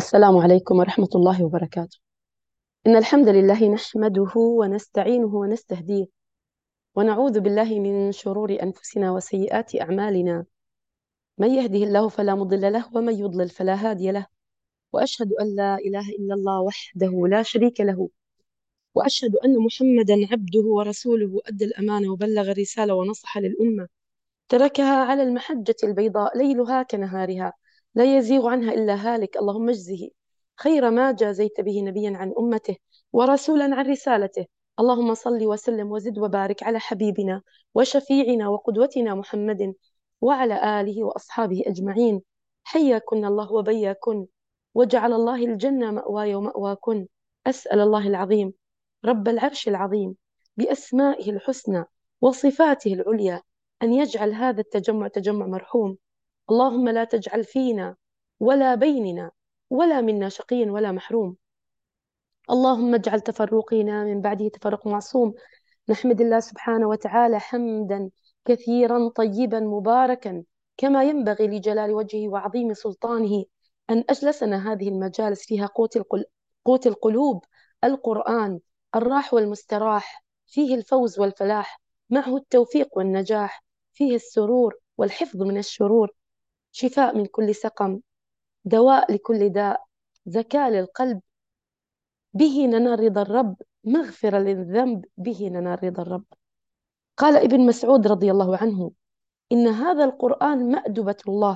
السلام عليكم ورحمة الله وبركاته. إن الحمد لله نحمده ونستعينه ونستهديه ونعوذ بالله من شرور أنفسنا وسيئات أعمالنا. من يهده الله فلا مضل له ومن يضلل فلا هادي له. وأشهد أن لا إله إلا الله وحده لا شريك له، وأشهد أن محمدا عبده ورسوله أدى الأمانة وبلغ الرسالة ونصح للأمة، تركها على المحجة البيضاء ليلها كنهارها، لا يزيغ عنها إلا هالك. اللهم اجزه خير ما جازيت به نبيا عن أمته ورسولا عن رسالته. اللهم صل وسلم وزد وبارك على حبيبنا وشفيعنا وقدوتنا محمد وعلى آله وأصحابه أجمعين. حياكن الله وبياكن، وجعل الله الجنة مأواي ومأواكن. أسأل الله العظيم رب العرش العظيم بأسمائه الحسنى وصفاته العليا أن يجعل هذا التجمع تجمع مرحوم. اللهم لا تجعل فينا ولا بيننا ولا منا شقي ولا محروم. اللهم اجعل تفرقنا من بعده تفرق معصوم. نحمد الله سبحانه وتعالى حمدا كثيرا طيبا مباركا كما ينبغي لجلال وجهه وعظيم سلطانه، أن أجلسنا هذه المجالس فيها قوت القلوب، القرآن الراح والمستراح، فيه الفوز والفلاح، معه التوفيق والنجاح، فيه السرور والحفظ من الشرور، شفاء من كل سقم، دواء لكل داء، زكاة للقلب، به ننال رضا الرب، مغفرة للذنب، به ننال رضا الرب. قال ابن مسعود رضي الله عنه: إن هذا القرآن مأدبة الله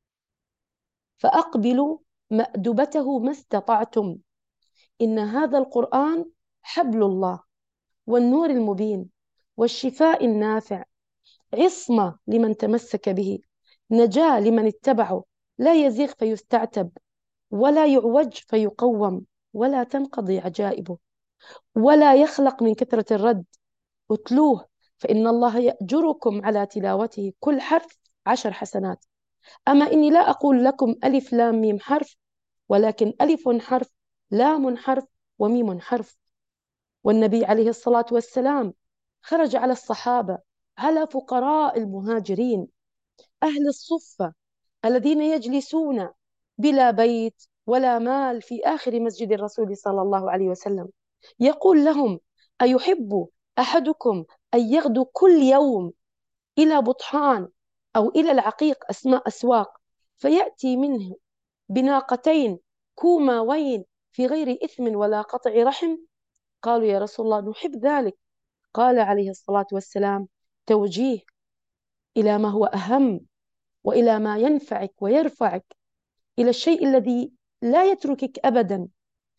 فأقبلوا مأدبته ما استطعتم. إن هذا القرآن حبل الله والنور المبين والشفاء النافع، عصمة لمن تمسك به، نجاة لمن اتبعه، لا يزيغ فيستعتب ولا يعوج فيقوم ولا تنقضي عجائبه ولا يخلق من كثرة الرد. اتلوه فإن الله يأجركم على تلاوته كل حرف 10 حسنات. أما إني لا أقول لكم ألف لام ميم حرف، ولكن ألف حرف، لام حرف، وميم حرف. والنبي عليه الصلاة والسلام خرج على الصحابة، على فقراء المهاجرين، أهل الصفة الذين يجلسون بلا بيت ولا مال في آخر مسجد الرسول صلى الله عليه وسلم، يقول لهم: أيحب أحدكم أن يغدو كل يوم إلى بطحان أو إلى العقيق أسماء أسواق، فيأتي منه بناقتين كوماوين في غير إثم ولا قطع رحم؟ قالوا: يا رسول الله نحب ذلك. قال عليه الصلاة والسلام: توجيه إلى ما هو أهم، وإلى ما ينفعك ويرفعك، إلى الشيء الذي لا يتركك أبدا.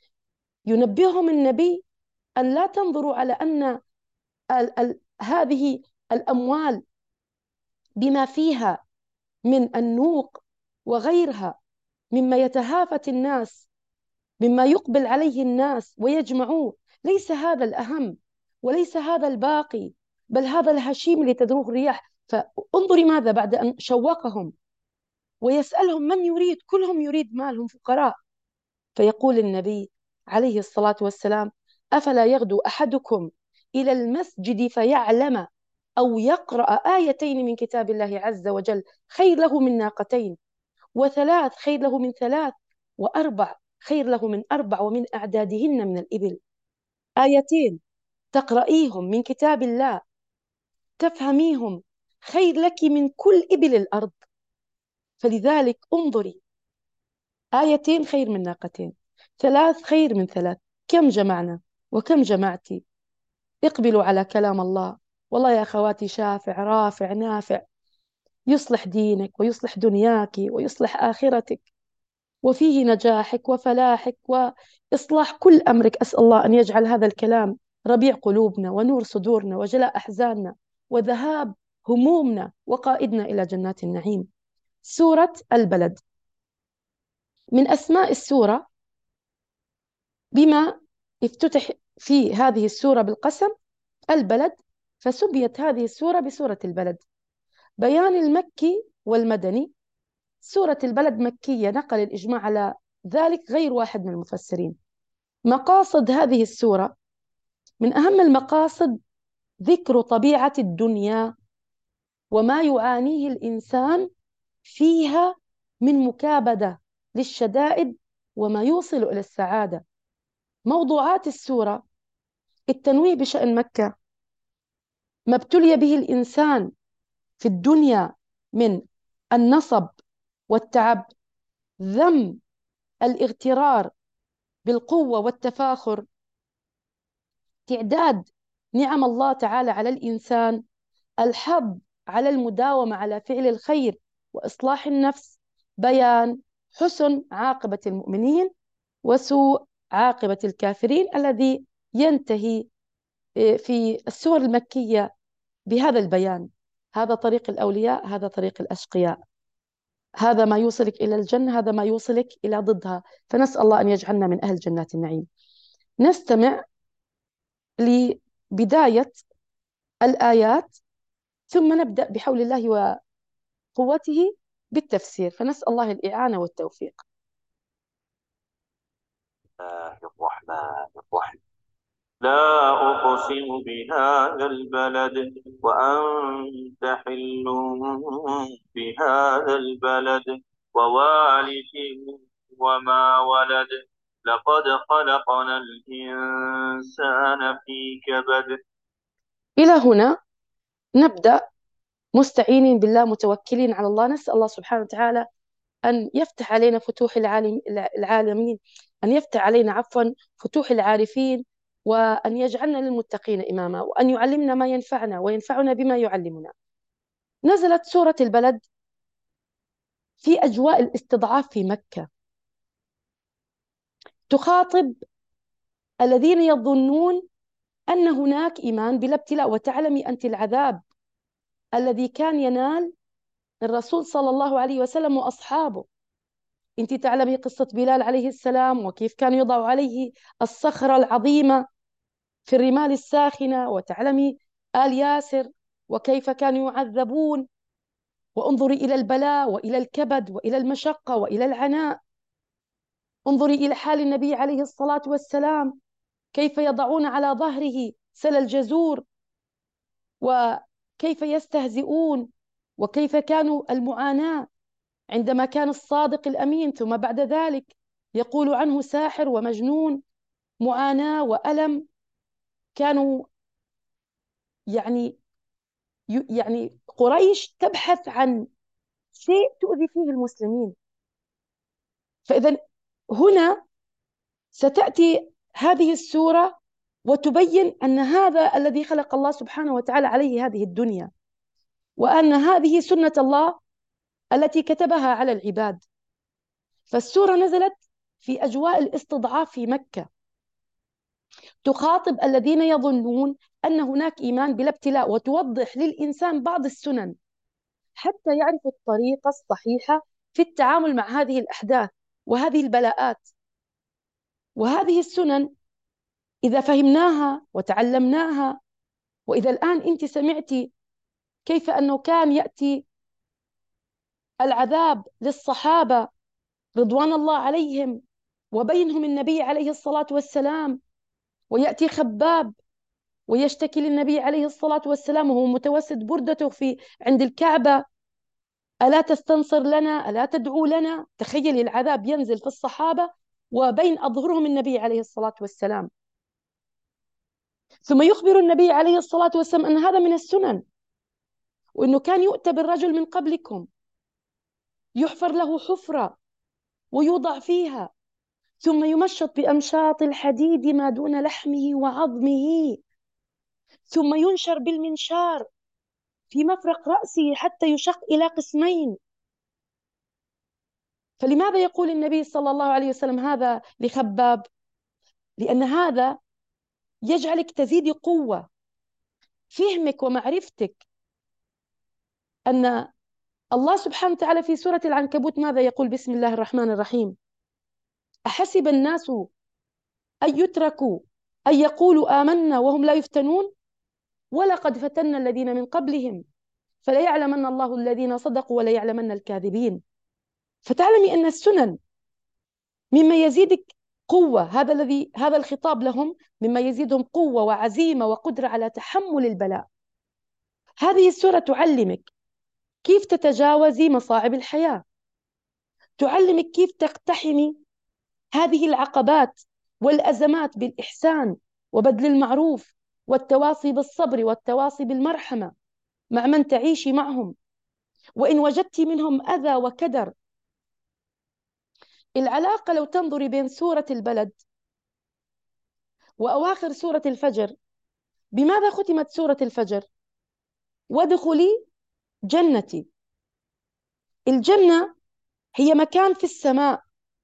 ينبههم النبي أن لا تنظروا على أن هذه الأموال بما فيها من النوق وغيرها مما يتهافت الناس، مما يقبل عليه الناس ويجمعوه، ليس هذا الأهم وليس هذا الباقي، بل هذا الهشيم اللي تدروه الرياح. فانظري ماذا بعد أن شوقهم ويسألهم: من يريد؟ كلهم يريد مالهم فقراء. فيقول النبي عليه الصلاة والسلام: أفلا يغدو أحدكم إلى المسجد فيعلم أو يقرأ آيتين من كتاب الله عز وجل خير له من ناقتين، وثلاث خير له من ثلاث، وأربع خير له من أربع ومن أعدادهن من الإبل. آيتين تقرأيهم من كتاب الله تفهميهم خير لك من كل إبل الأرض. فلذلك انظري، آيتين خير من ناقتين، ثلاث خير من ثلاث. كم جمعنا وكم جمعتي؟ اقبلوا على كلام الله. والله يا أخواتي شافع رافع نافع، يصلح دينك ويصلح دنياك ويصلح آخرتك، وفيه نجاحك وفلاحك وإصلاح كل أمرك. أسأل الله أن يجعل هذا الكلام ربيع قلوبنا ونور صدورنا وجلاء أحزاننا وذهاب همومنا وقائدنا إلى جنات النعيم. سورة البلد، من أسماء السورة بما افتتح في هذه السورة بالقسم: البلد، فسميت هذه السورة بسورة البلد. بيان المكي والمدني: سورة البلد مكية، نقل الإجماع على ذلك غير واحد من المفسرين. مقاصد هذه السورة: من أهم المقاصد ذكر طبيعة الدنيا وما يعانيه الإنسان فيها من مكابدة للشدائد وما يوصل إلى السعادة. موضوعات السورة: التنويه بشأن مكة، ما ابتلي به الإنسان في الدنيا من النصب والتعب، ذم الاغترار بالقوة والتفاخر، تعداد نعم الله تعالى على الإنسان، الحظ على المداومة على فعل الخير وإصلاح النفس، بيان حسن عاقبة المؤمنين وسوء عاقبة الكافرين الذي ينتهي في السور المكية بهذا البيان. هذا طريق الأولياء، هذا طريق الأشقياء، هذا ما يوصلك إلى الجنة، هذا ما يوصلك إلى ضدها. فنسأل الله أن يجعلنا من أهل جنات النعيم. نستمع لبداية الآيات ثم نبدأ بحول الله وقوته بالتفسير، فنسأل الله الإعانة والتوفيق. الله الرحمن الرحيم. لا أقسم بهذا البلد وأنت حل بهذا البلد ووالد وما ولد لقد خلقنا الإنسان في كبد. إلى هنا نبدأ مستعينين بالله متوكلين على الله، نسأل الله سبحانه وتعالى أن يفتح علينا فتوح العالمين، أن يفتح علينا عفوا فتوح العارفين، وأن يجعلنا للمتقين إماما، وأن يعلمنا ما ينفعنا وينفعنا بما يعلمنا. نزلت سورة البلد في أجواء الاستضعاف في مكة، تخاطب الذين يظنون أن هناك إيمان بلا ابتلاء. وتعلمي أنت العذاب الذي كان ينال الرسول صلى الله عليه وسلم وأصحابه. أنت تعلمي قصة بلال عليه السلام، وكيف كان يضع عليه الصخرة العظيمة في الرمال الساخنة، وتعلمي آل ياسر وكيف كانوا يعذبون. وانظري إلى البلاء وإلى الكبد وإلى المشقة وإلى العناء. انظري إلى حال النبي عليه الصلاة والسلام، كيف يضعون على ظهره سل الجزور، وكيف يستهزئون، وكيف كانوا المعاناة عندما كان الصادق الأمين ثم بعد ذلك يقول عنه ساحر ومجنون. معاناة وألم. كانوا يعني يعني قريش تبحث عن شيء تؤذي فيه المسلمين. فإذا هنا ستأتي هذه السورة وتبين أن هذا الذي خلق الله سبحانه وتعالى عليه هذه الدنيا، وأن هذه سنة الله التي كتبها على العباد. فالسورة نزلت في أجواء الاستضعاف في مكة، تخاطب الذين يظنون أن هناك إيمان بلا ابتلاء، وتوضح للإنسان بعض السنن حتى يعرف الطريقة الصحيحة في التعامل مع هذه الأحداث وهذه البلاءات. وهذه السنن إذا فهمناها وتعلمناها، وإذا الآن أنت سمعتي كيف أنه كان يأتي العذاب للصحابة رضوان الله عليهم وبينهم النبي عليه الصلاة والسلام، ويأتي خباب ويشتكي للنبي عليه الصلاة والسلام وهو متوسد بردته في عند الكعبة: ألا تستنصر لنا؟ ألا تدعو لنا؟ تخيلي العذاب ينزل في الصحابة وبين أظهرهم النبي عليه الصلاة والسلام. ثم يخبر النبي عليه الصلاة والسلام أن هذا من السنن، وأنه كان يؤتى بالرجل من قبلكم يحفر له حفرة ويوضع فيها، ثم يمشط بأمشاط الحديد ما دون لحمه وعظمه، ثم ينشر بالمنشار في مفرق رأسه حتى يشق إلى قسمين. فلماذا يقول النبي صلى الله عليه وسلم هذا لخباب؟ لأن هذا يجعلك تزيد قوة، فهمك ومعرفتك أن الله سبحانه وتعالى في سورة العنكبوت ماذا يقول؟ بسم الله الرحمن الرحيم: أحسب الناس أن يتركوا أن يقولوا آمنا وهم لا يفتنون ولقد فتنا الذين من قبلهم فليعلمن الله الذين صدقوا وليعلمن الكاذبين. فتعلمي أن السنن مما يزيدك قوة، هذا الخطاب لهم مما يزيدهم قوة وعزيمة وقدرة على تحمل البلاء. هذه السورة تعلمك كيف تتجاوزي مصاعب الحياة، تعلمك كيف تقتحمي هذه العقبات والأزمات بالإحسان وبذل المعروف والتواصي بالصبر والتواصي بالمرحمة مع من تعيشي معهم. وإن وجدت منهم أذى وكدر، العلاقة لو تنظري بين سورة البلد وأواخر سورة الفجر، بماذا ختمت سورة الفجر؟ وادخلي جنتي. الجنة هي مكان في السماء،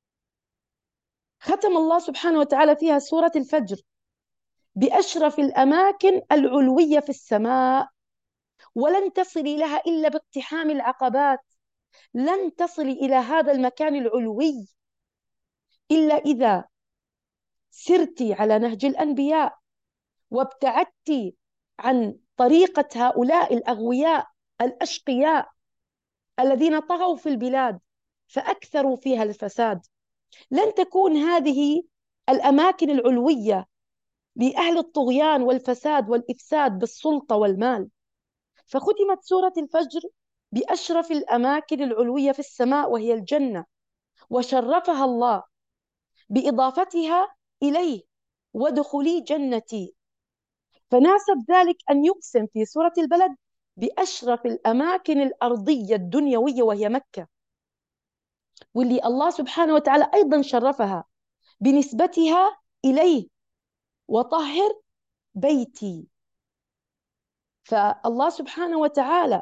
ختم الله سبحانه وتعالى فيها سورة الفجر بأشرف الأماكن العلوية في السماء، ولن تصلي لها إلا باقتحام العقبات. لن تصلي إلى هذا المكان العلوي إلا إذا سرت على نهج الأنبياء وابتعدت عن طريقة هؤلاء الأغوياء الأشقياء الذين طغوا في البلاد فأكثروا فيها الفساد. لن تكون هذه الأماكن العلوية لأهل الطغيان والفساد والإفساد بالسلطة والمال. فختمت سورة الفجر بأشرف الأماكن العلوية في السماء وهي الجنة، وشرفها الله بإضافتها إليه: وادخلي جنتي. فناسب ذلك أن يقسم في سورة البلد بأشرف الأماكن الأرضية الدنيوية وهي مكة، واللي الله سبحانه وتعالى أيضا شرفها بنسبتها إليه: وطهر بيتي. فالله سبحانه وتعالى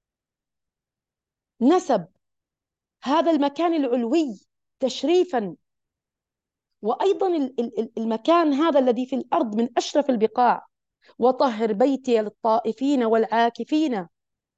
نسب هذا المكان العلوي تشريفا، وأيضا المكان هذا الذي في الأرض من أشرف البقاع: وطهر بيتي للطائفين والعاكفين.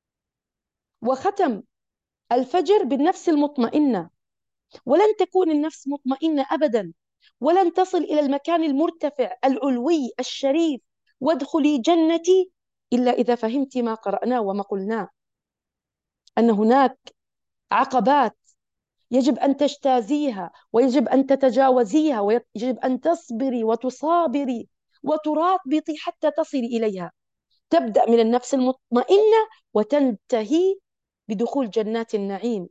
وختم الفجر بالنفس المطمئنة، ولن تكون النفس مطمئنة أبدا، ولن تصل إلى المكان المرتفع العلوي الشريف وادخلي جنتي إلا إذا فهمت ما قرأناه وما قلناه، أن هناك عقبات يجب أن تجتازيها، ويجب أن تتجاوزيها، ويجب أن تصبري وتصابري وترابطي حتى تصلي إليها. تبدأ من النفس المطمئنة وتنتهي بدخول جنات النعيم.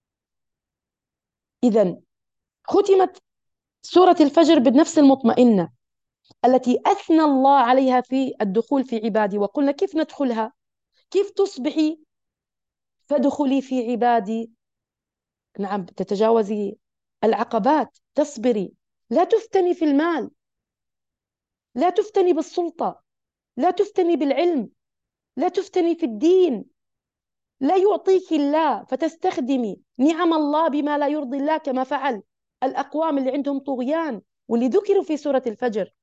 إذن ختمت سورة الفجر بالنفس المطمئنة التي أثنى الله عليها في الدخول في عبادي. وقلنا كيف ندخلها؟ كيف تصبحي؟ فادخلي في عبادي. نعم، تتجاوزي العقبات، تصبري، لا تفتني في المال، لا تفتني بالسلطة، لا تفتني بالعلم، لا تفتني في الدين. لا يعطيك الله فتستخدمي نعم الله بما لا يرضي الله، كما فعل الأقوام اللي عندهم طغيان واللي ذكروا في سورة الفجر.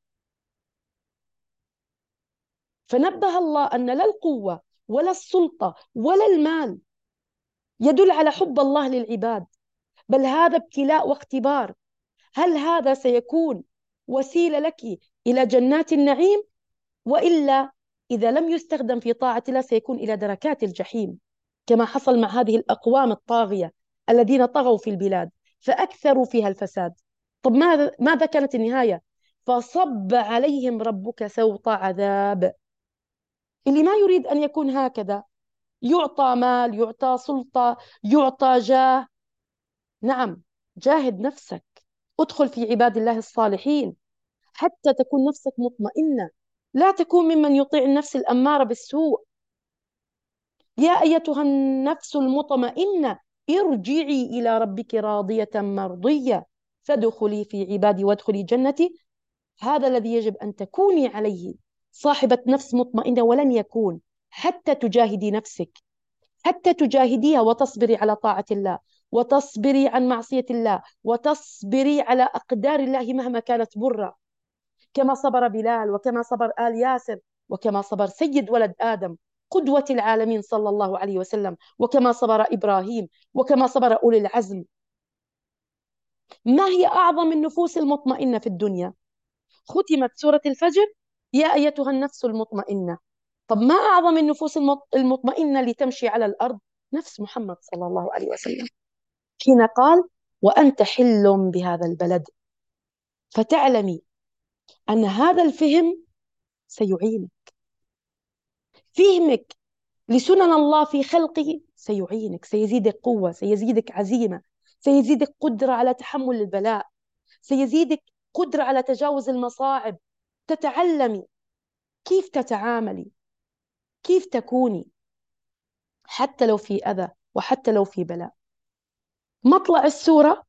فنبه الله أن لا القوة ولا السلطة ولا المال يدل على حب الله للعباد، بل هذا ابتلاء واختبار. هل هذا سيكون وسيلة لك إلى جنات النعيم؟ وإلا إذا لم يستخدم في طاعة الله سيكون إلى دركات الجحيم، كما حصل مع هذه الأقوام الطاغية الذين طغوا في البلاد فأكثروا فيها الفساد. طب ماذا كانت النهاية؟ فصب عليهم ربك سوط عذاب. اللي ما يريد أن يكون هكذا يعطى مال، يعطى سلطة، يعطى جاه، نعم، جاهد نفسك، ادخل في عباد الله الصالحين حتى تكون نفسك مطمئنة، لا تكون ممن يطيع النفس الأمارة بالسوء. يا أيتها النفس المطمئنة ارجعي إلى ربك راضية مرضية فادخلي في عبادي وادخلي جنتي. هذا الذي يجب أن تكوني عليه، صاحبة نفس مطمئنة، ولن يكون حتى تجاهدي نفسك، حتى تجاهديها وتصبري على طاعة الله، وتصبري عن معصية الله، وتصبري على أقدار الله مهما كانت برة، كما صبر بلال، وكما صبر آل ياسر، وكما صبر سيد ولد آدم قدوة العالمين صلى الله عليه وسلم، وكما صبر إبراهيم، وكما صبر أولي العزم. ما هي أعظم النفوس المطمئنة في الدنيا؟ ختمت سورة الفجر: يا أيتها النفس المطمئنة. طب ما أعظم النفوس المطمئنة لتمشي على الأرض؟ نفس محمد صلى الله عليه وسلم، حين قال: وأنت حل بهذا البلد. فتعلمي أن هذا الفهم سيعينك، فهمك لسنن الله في خلقه سيعينك، سيزيدك قوة، سيزيدك عزيمة، سيزيدك قدرة على تحمل البلاء، سيزيدك قدرة على تجاوز المصاعب. تتعلمي كيف تتعاملي، كيف تكوني، حتى لو في أذى وحتى لو في بلاء. مطلع السورة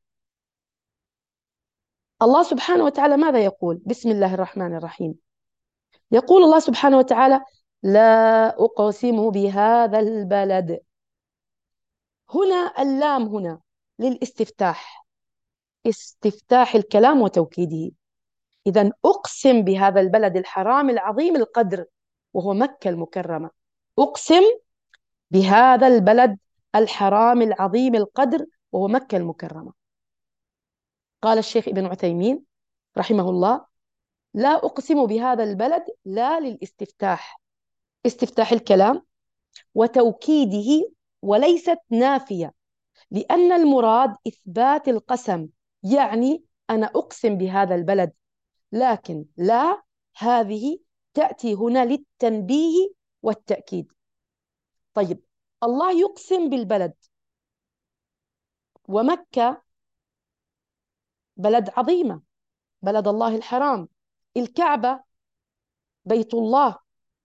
الله سبحانه وتعالى ماذا يقول؟ بسم الله الرحمن الرحيم. يقول الله سبحانه وتعالى: لا أقسم بهذا البلد. هنا اللام هنا للاستفتاح، استفتاح الكلام وتوكيده. إذن أقسم بهذا البلد الحرام العظيم القدر وهو مكة المكرمة. أقسم بهذا البلد الحرام العظيم القدر وهو مكة المكرمة. قال الشيخ ابن عثيمين رحمه الله: لا أقسم بهذا البلد، لا للاستفتاح، استفتاح الكلام وتوكيده، وليست نافية، لأن المراد إثبات القسم، يعني أنا أقسم بهذا البلد. لكن لا هذه تأتي هنا للتنبيه والتأكيد. طيب، الله يقسم بالبلد، ومكة بلد عظيمة، بلد الله الحرام، الكعبة بيت الله.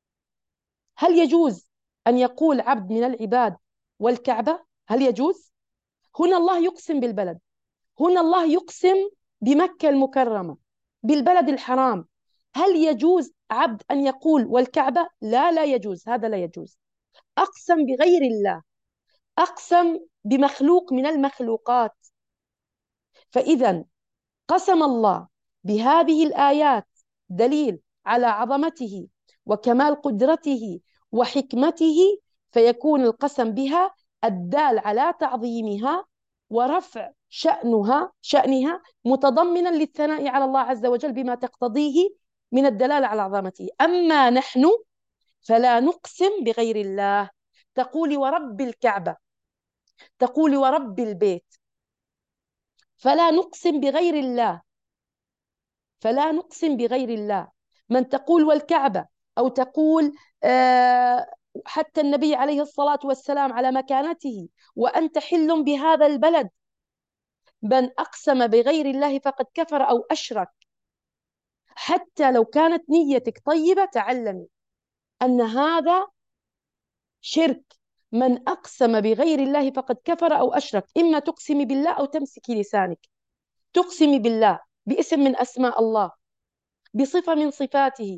هل يجوز أن يقول عبد من العباد والكعبة؟ هل يجوز؟ هنا الله يقسم بالبلد، هنا الله يقسم بمكة المكرمة، بالبلد الحرام. هل يجوز عبد أن يقول والكعبة؟ لا، لا يجوز، هذا لا يجوز. أقسم بغير الله، أقسم بمخلوق من المخلوقات. فإذا قسم الله بهذه الآيات دليل على عظمته وكمال قدرته وحكمته، فيكون القسم بها الدال على تعظيمها ورفع شأنها متضمنا للثناء على الله عز وجل بما تقتضيه من الدلالة على عظمته. أما نحن فلا نقسم بغير الله. تقولي ورب الكعبة، تقولي ورب البيت، فلا نقسم بغير الله، فلا نقسم بغير الله. من تقول والكعبة، أو تقول حتى النبي عليه الصلاة والسلام على مكانته وأنت حل بهذا البلد، من أقسم بغير الله فقد كفر أو أشرك. حتى لو كانت نيتك طيبة، تعلمي أن هذا شرك. من أقسم بغير الله فقد كفر أو أشرك. إما تقسمي بالله أو تمسكي لسانك. تقسمي بالله باسم من أسماء الله، بصفة من صفاته.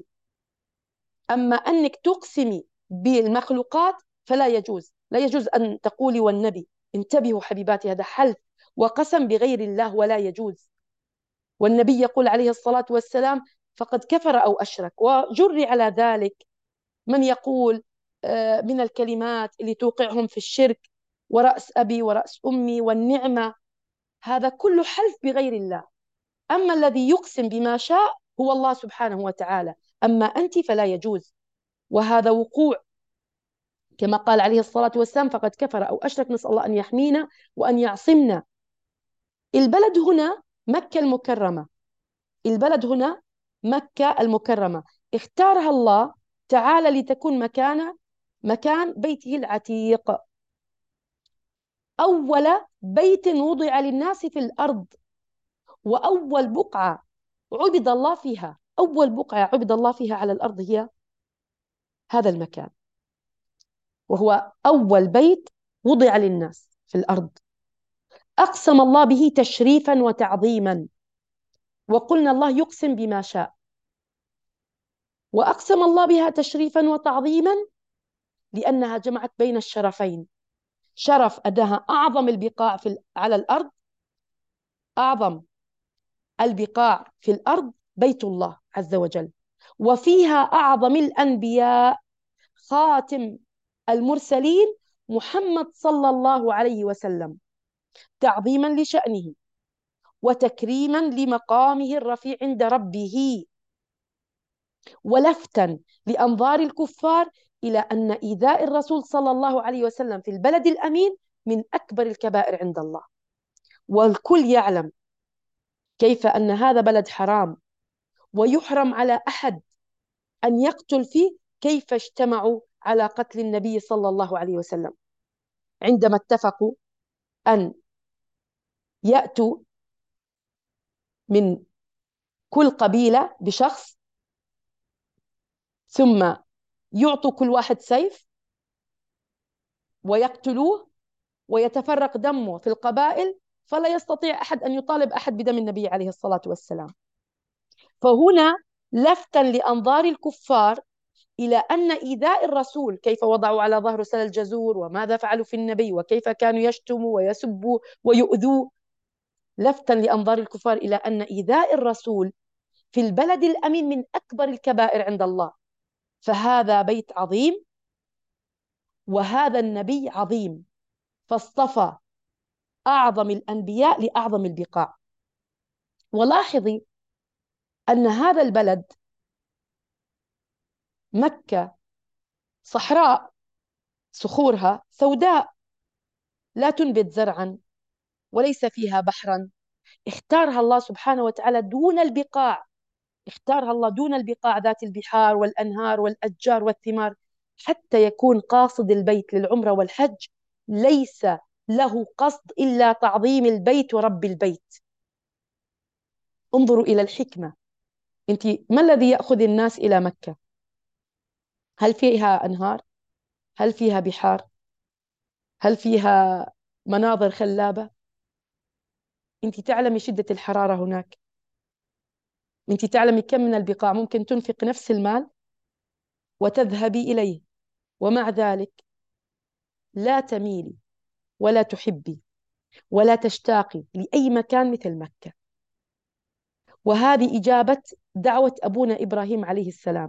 أما أنك تقسمي بالمخلوقات فلا يجوز، لا يجوز أن تقولي والنبي. انتبهوا حبيباتي، هذا حلف وقسم بغير الله ولا يجوز. والنبي يقول عليه الصلاة والسلام: فقد كفر أو أشرك. وجري على ذلك من يقول من الكلمات اللي توقعهم في الشرك: ورأس أبي ورأس أمي والنعمة. هذا كله حلف بغير الله. أما الذي يقسم بما شاء هو الله سبحانه وتعالى. أما أنت فلا يجوز، وهذا وقوع كما قال عليه الصلاة والسلام: فقد كفر أو أشرك. نسأل الله أن يحمينا وأن يعصمنا. البلد هنا مكة المكرمة، البلد هنا مكة المكرمة، اختارها الله تعالى لتكون مكان بيته العتيق، أول بيت وضع للناس في الأرض، وأول بقعة عبد الله فيها، أول بقعة عبد الله فيها على الأرض هي هذا المكان، وهو أول بيت وضع للناس في الأرض. أقسم الله به تشريفا وتعظيما. وقلنا الله يقسم بما شاء، وأقسم الله بها تشريفا وتعظيما لأنها جمعت بين الشرفين. شرف أنها أعظم البقاع على الأرض، أعظم البقاع في الأرض بيت الله عز وجل، وفيها أعظم الأنبياء خاتم المرسلين محمد صلى الله عليه وسلم، تعظيما لشأنه وتكريما لمقامه الرفيع عند ربه، ولفتا لأنظار الكفار إلى أن إيذاء الرسول صلى الله عليه وسلم في البلد الأمين من أكبر الكبائر عند الله. والكل يعلم كيف أن هذا بلد حرام ويحرم على أحد أن يقتل فيه. كيف اجتمعوا على قتل النبي صلى الله عليه وسلم عندما اتفقوا أن يأتوا من كل قبيلة بشخص، ثم يعطوا كل واحد سيف ويقتلوه ويتفرق دمه في القبائل، فلا يستطيع أحد أن يطالب أحد بدم النبي عليه الصلاة والسلام. فهنا لفتا لأنظار الكفار إلى أن إيذاء الرسول، كيف وضعوا على ظهره سل الجزور وماذا فعلوا في النبي وكيف كانوا يشتموا ويسبوا ويؤذوا، لفتا لأنظار الكفار إلى أن إيذاء الرسول في البلد الأمين من أكبر الكبائر عند الله. فهذا بيت عظيم وهذا النبي عظيم، فاصطفى أعظم الأنبياء لأعظم البقاع. ولاحظي أن هذا البلد مكة صحراء، صخورها سوداء، لا تنبت زرعا وليس فيها بحرا، اختارها الله سبحانه وتعالى دون البقاع، اختارها الله دون البقاع ذات البحار والأنهار والأشجار والثمار، حتى يكون قاصد البيت للعمرة والحج ليس له قصد إلا تعظيم البيت ورب البيت. انظروا إلى الحكمة. أنت ما الذي يأخذ الناس إلى مكة؟ هل فيها أنهار؟ هل فيها بحار؟ هل فيها مناظر خلابة؟ أنت تعلمي شدة الحرارة هناك، أنت تعلمي كم من البقاع ممكن تنفق نفس المال وتذهبي إليه، ومع ذلك لا تميلي ولا تحبي ولا تشتاقي لأي مكان مثل مكة. وهذه إجابة دعوة أبونا إبراهيم عليه السلام: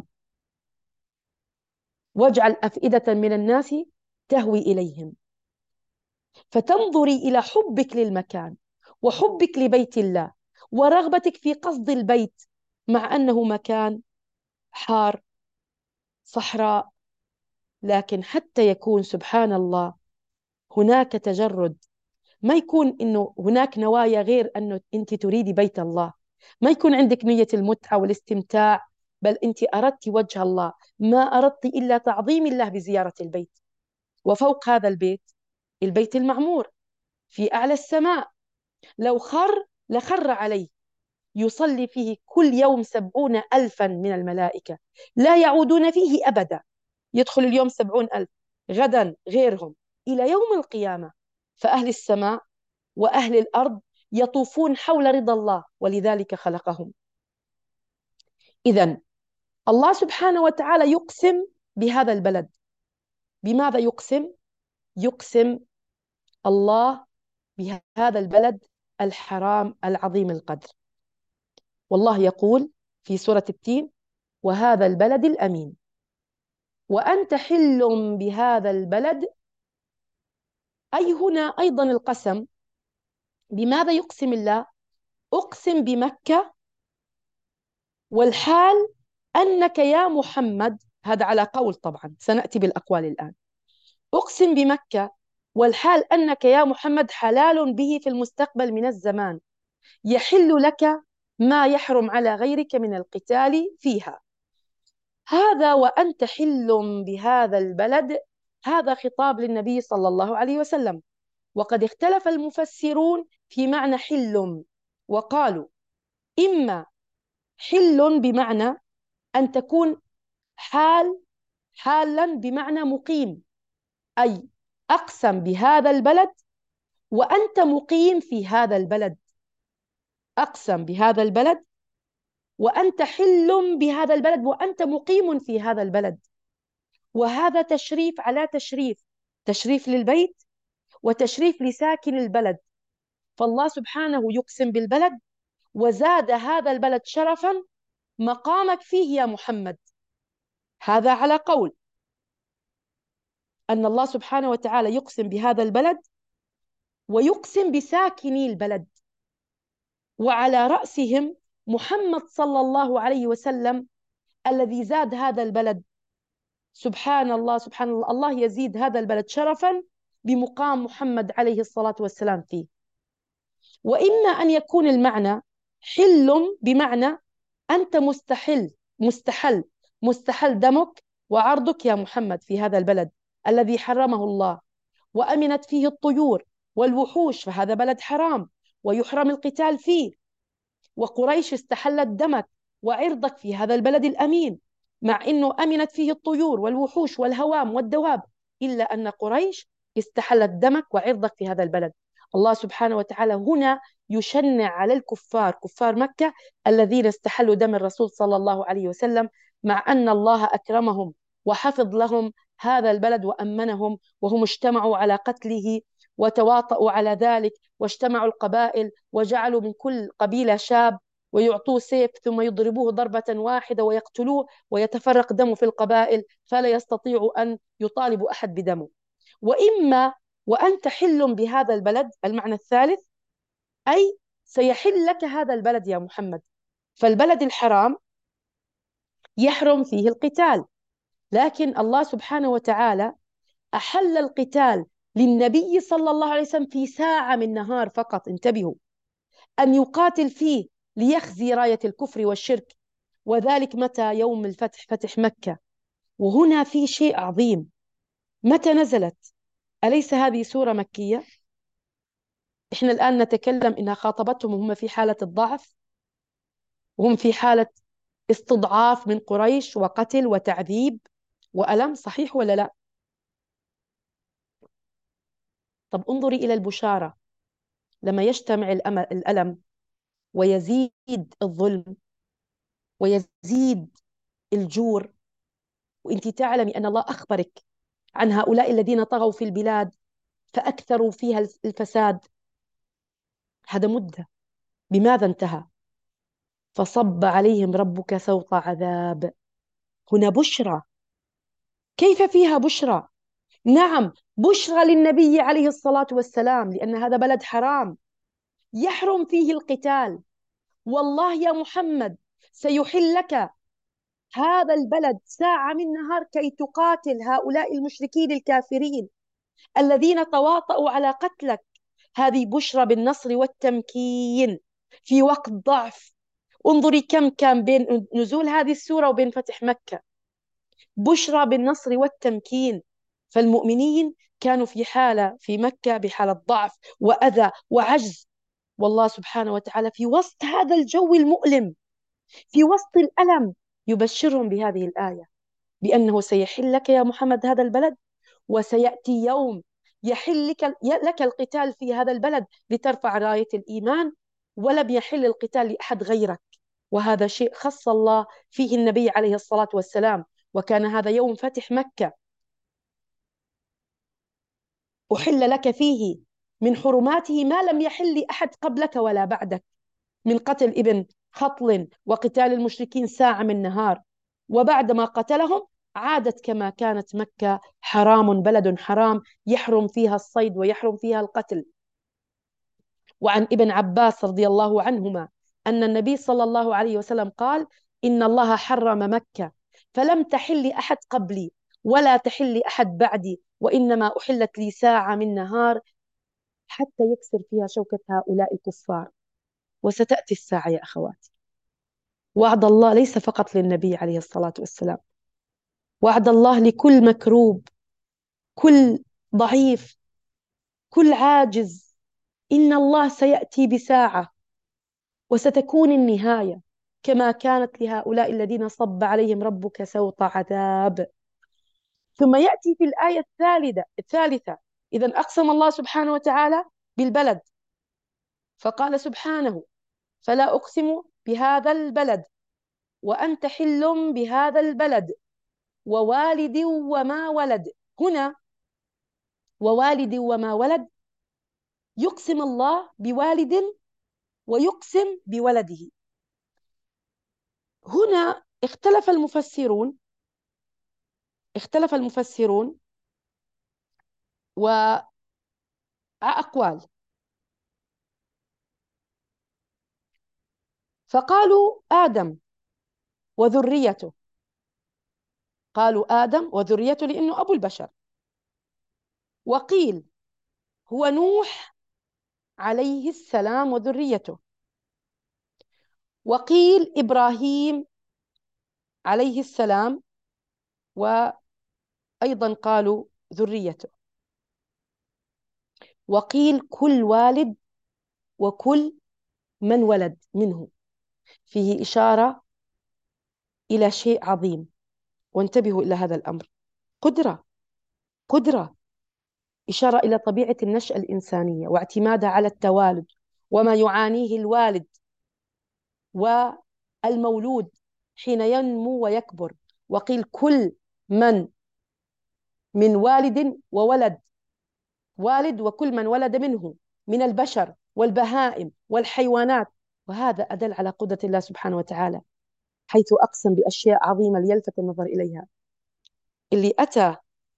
واجعل أفئدة من الناس تهوي إليهم. فتنظري إلى حبك للمكان وحبك لبيت الله ورغبتك في قصد البيت، مع أنه مكان حار صحراء، لكن حتى يكون سبحان الله هناك تجرد، ما يكون إنه هناك نوايا غير أنه أنت تريدي بيت الله، ما يكون عندك نية المتعة والاستمتاع، بل أنت أردت وجه الله، ما أردت إلا تعظيم الله بزيارة البيت. وفوق هذا البيت البيت المعمور في أعلى السماء، لو خر لخر عليه، يصلي فيه كل يوم 70,000 من الملائكة لا يعودون فيه أبدا، يدخل اليوم 70,000، غدا غيرهم، إلى يوم القيامة. فأهل السماء وأهل الأرض يطوفون حول رضا الله، ولذلك خلقهم. إذن الله سبحانه وتعالى يقسم بهذا البلد. بماذا يقسم؟ يقسم الله بهذا البلد الحرام العظيم القدر. والله يقول في سورة التين: وهذا البلد الأمين وأنت حل بهذا البلد. أي هنا أيضا القسم. بماذا يقسم الله؟ أقسم بمكة، والحال أنك يا محمد، هذا على قول طبعا سنأتي بالأقوال الآن، أقسم بمكة والحال أنك يا محمد حلال به في المستقبل من الزمان، يحل لك ما يحرم على غيرك من القتال فيها. هذا وأنت حل بهذا البلد، هذا خطاب للنبي صلى الله عليه وسلم. وقد اختلف المفسرون في معنى حل، وقالوا إما حل بمعنى أن تكون حالا بمعنى مقيم، أي أقسم بهذا البلد وأنت مقيم في هذا البلد، أقسم بهذا البلد وأنت حل بهذا البلد وأنت مقيم في هذا البلد. وهذا تشريف على تشريف، تشريف للبيت وتشريف لساكن البلد. فالله سبحانه يقسم بالبلد وزاد هذا البلد شرفا مقامك فيه يا محمد. هذا على قول أن الله سبحانه وتعالى يقسم بهذا البلد ويقسم بساكني البلد، وعلى رأسهم محمد صلى الله عليه وسلم الذي زاد هذا البلد. سبحان الله سبحان الله، الله يزيد هذا البلد شرفا بمقام محمد عليه الصلاة والسلام فيه. وإما أن يكون المعنى حل بمعنى أنت مستحل دمك وعرضك يا محمد في هذا البلد الذي حرمه الله وأمنت فيه الطيور والوحوش، فهذا بلد حرام ويحرم القتال فيه. وقريش استحلت دمك وعرضك في هذا البلد الأمين، مع أنه أمنت فيه الطيور والوحوش والهوام والدواب، إلا أن قريش استحلت دمك وعرضك في هذا البلد. الله سبحانه وتعالى هنا يشنع على الكفار، كفار مكة الذين استحلوا دم الرسول صلى الله عليه وسلم، مع أن الله أكرمهم وحفظ لهم هذا البلد وأمنهم، وهم اجتمعوا على قتله وتواطؤوا على ذلك، واجتمعوا القبائل وجعلوا من كل قبيلة شاب ويعطوه سيف ثم يضربوه ضربة واحدة ويقتلوه، ويتفرق دمه في القبائل فلا يستطيع أن يطالب أحد بدمه. وإما وأنت حل بهذا البلد، المعنى الثالث، أي سيحل لك هذا البلد يا محمد. فالبلد الحرام يحرم فيه القتال، لكن الله سبحانه وتعالى أحل القتال للنبي صلى الله عليه وسلم في ساعة من نهار فقط. انتبهوا، أن يقاتل فيه ليخزي راية الكفر والشرك، وذلك متى؟ يوم الفتح، فتح مكة. وهنا في شيء عظيم، متى نزلت؟ أليس هذه سورة مكية؟ إحنا الآن نتكلم إنها خاطبتهم وهم في حالة الضعف، وهم في حالة استضعاف من قريش وقتل وتعذيب وألم، صحيح ولا لا؟ طب انظري إلى البشارة، لما يجتمع الألم ويزيد الظلم ويزيد الجور، وانت تعلمي أن الله أخبرك عن هؤلاء الذين طغوا في البلاد فأكثروا فيها الفساد، هذا مدة، بماذا انتهى؟ فصب عليهم ربك سوط عذاب. هنا بشرى، كيف فيها بشرى؟ نعم، بشرى للنبي عليه الصلاة والسلام، لأن هذا بلد حرام يحرم فيه القتال، والله يا محمد سيحل لك هذا البلد ساعة من نهار كي تقاتل هؤلاء المشركين الكافرين الذين تواطؤوا على قتلك. هذه بشرى بالنصر والتمكين في وقت ضعف. انظري كم كان بين نزول هذه السورة وبين فتح مكة، بشرى بالنصر والتمكين. فالمؤمنين كانوا في حالة في مكة بحالة ضعف وأذى وعجز، والله سبحانه وتعالى في وسط هذا الجو المؤلم، في وسط الألم، يبشرهم بهذه الآية، بأنه سيحل لك يا محمد هذا البلد، وسيأتي يوم يحل لك القتال في هذا البلد لترفع راية الإيمان، ولم يحل القتال لأحد غيرك. وهذا شيء خص الله فيه النبي عليه الصلاة والسلام، وكان هذا يوم فتح مكة، أحل لك فيه من حرماته ما لم يحل لأحد قبلك ولا بعدك، من قتل ابن خطل وقتال المشركين ساعة من نهار، وبعدما قتلهم عادت كما كانت مكة حرام، بلد حرام يحرم فيها الصيد ويحرم فيها القتل. وعن ابن عباس رضي الله عنهما أن النبي صلى الله عليه وسلم قال: إن الله حرم مكة فلم تحل أحد قبلي ولا تحل أحد بعدي، وإنما أحلت لي ساعة من نهار حتى يكسر فيها شوكة هؤلاء الكفار. وستأتي الساعة يا أخواتي، وعد الله ليس فقط للنبي عليه الصلاة والسلام، وعد الله لكل مكروب، كل ضعيف، كل عاجز. إن الله سيأتي بساعة وستكون النهاية كما كانت لهؤلاء الذين صب عليهم ربك سوط عذاب. ثم يأتي في الآية الثالثة إذا أقسم الله سبحانه وتعالى بالبلد، فقال سبحانه: فلا أقسم بهذا البلد وأنت حل بهذا البلد ووالد وما ولد. هنا ووالد وما ولد، يقسم الله بوالد ويقسم بولده. هنا اختلف المفسرون وأقوال، فقالوا آدم وذريته، قالوا آدم وذريته لأنه أبو البشر، وقيل هو نوح عليه السلام وذريته، وقيل إبراهيم عليه السلام، وأيضا قالوا ذريته، وقيل كل والد وكل من ولد منه. فيه إشارة إلى شيء عظيم، وانتبهوا إلى هذا الأمر. قدرة، قدرة، إشارة إلى طبيعة النشأة الإنسانية واعتمادها على التوالد وما يعانيه الوالد والمولود حين ينمو ويكبر. وقيل كل من والد وولد، والد وكل من ولد منه من البشر والبهائم والحيوانات. وهذا أدل على قدرة الله سبحانه وتعالى، حيث أقسم بأشياء عظيمة ليلفت النظر إليها. اللي أتى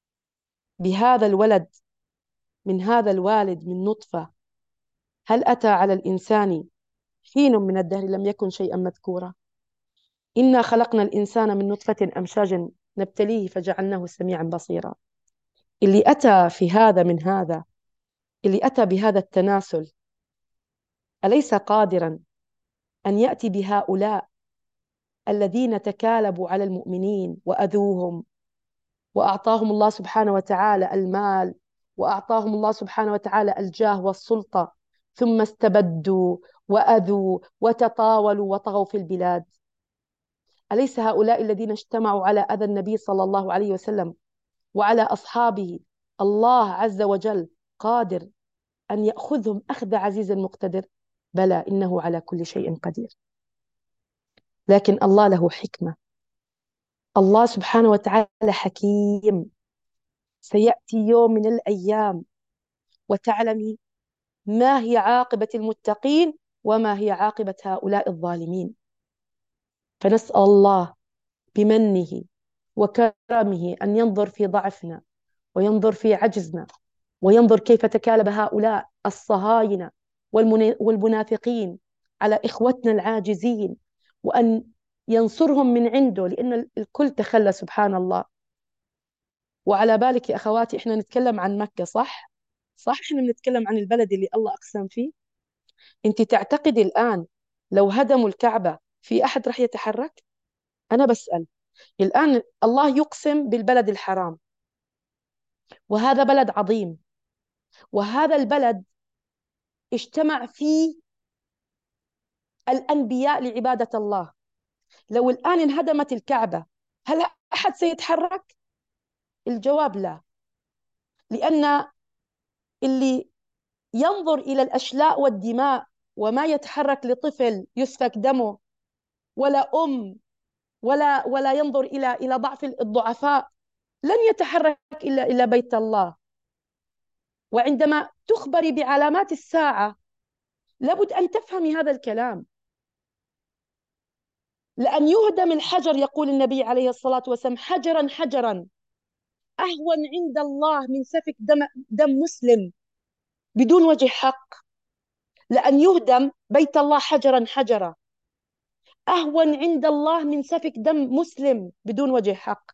بهذا الولد من هذا الوالد من نطفة، هل أتى على الإنسان حين من الدهر لم يكن شيئا مذكورا؟ إنا خلقنا الإنسان من نطفة أمشاج نبتليه فجعلناه سميعا بصيرا. اللي أتى في هذا من هذا، اللي أتى بهذا التناسل، أليس قادرا أن يأتي بهؤلاء الذين تكالبوا على المؤمنين وأذوهم، وأعطاهم الله سبحانه وتعالى المال، وأعطاهم الله سبحانه وتعالى الجاه والسلطة، ثم استبدوا وأذوا وتطاولوا وطغوا في البلاد؟ أليس هؤلاء الذين اجتمعوا على أذى النبي صلى الله عليه وسلم وعلى أصحابه الله عز وجل قادر أن يأخذهم أخذ عزيز مقتدر؟ بلى، إنه على كل شيء قدير. لكن الله له حكمة، الله سبحانه وتعالى حكيم. سيأتي يوم من الأيام وتعلمي ما هي عاقبة المتقين وما هي عاقبة هؤلاء الظالمين. فنسأل الله بمنه وكرمه أن ينظر في ضعفنا وينظر في عجزنا، وينظر كيف تكالب هؤلاء الصهاينة والمنافقين على إخوتنا العاجزين، وأن ينصرهم من عنده، لأن الكل تخلى سبحان الله. وعلى بالك يا أخواتي، إحنا نتكلم عن مكة، صح؟ صح، إحنا بنتكلم عن البلد اللي الله أقسم فيه. أنت تعتقدي الآن لو هدموا الكعبة في أحد رح يتحرك؟ أنا بسأل. الآن الله يقسم بالبلد الحرام، وهذا بلد عظيم، وهذا البلد اجتمع فيه الأنبياء لعبادة الله. لو الآن انهدمت الكعبة، هل أحد سيتحرك؟ الجواب لا. لأن اللي ينظر إلى الأشلاء والدماء وما يتحرك لطفل يسفك دمه، ولا أم، ولا ينظر إلى ضعف الضعفاء، لن يتحرك إلا بيت الله. وعندما تخبري بعلامات الساعة لابد أن تفهمي هذا الكلام. لأن يهدم الحجر، يقول النبي عليه الصلاة والسلام، حجرا حجرا أهون عند الله من سفك دم مسلم بدون وجه حق. لأن يهدم بيت الله حجرا حجرا أهون عند الله من سفك دم مسلم بدون وجه حق.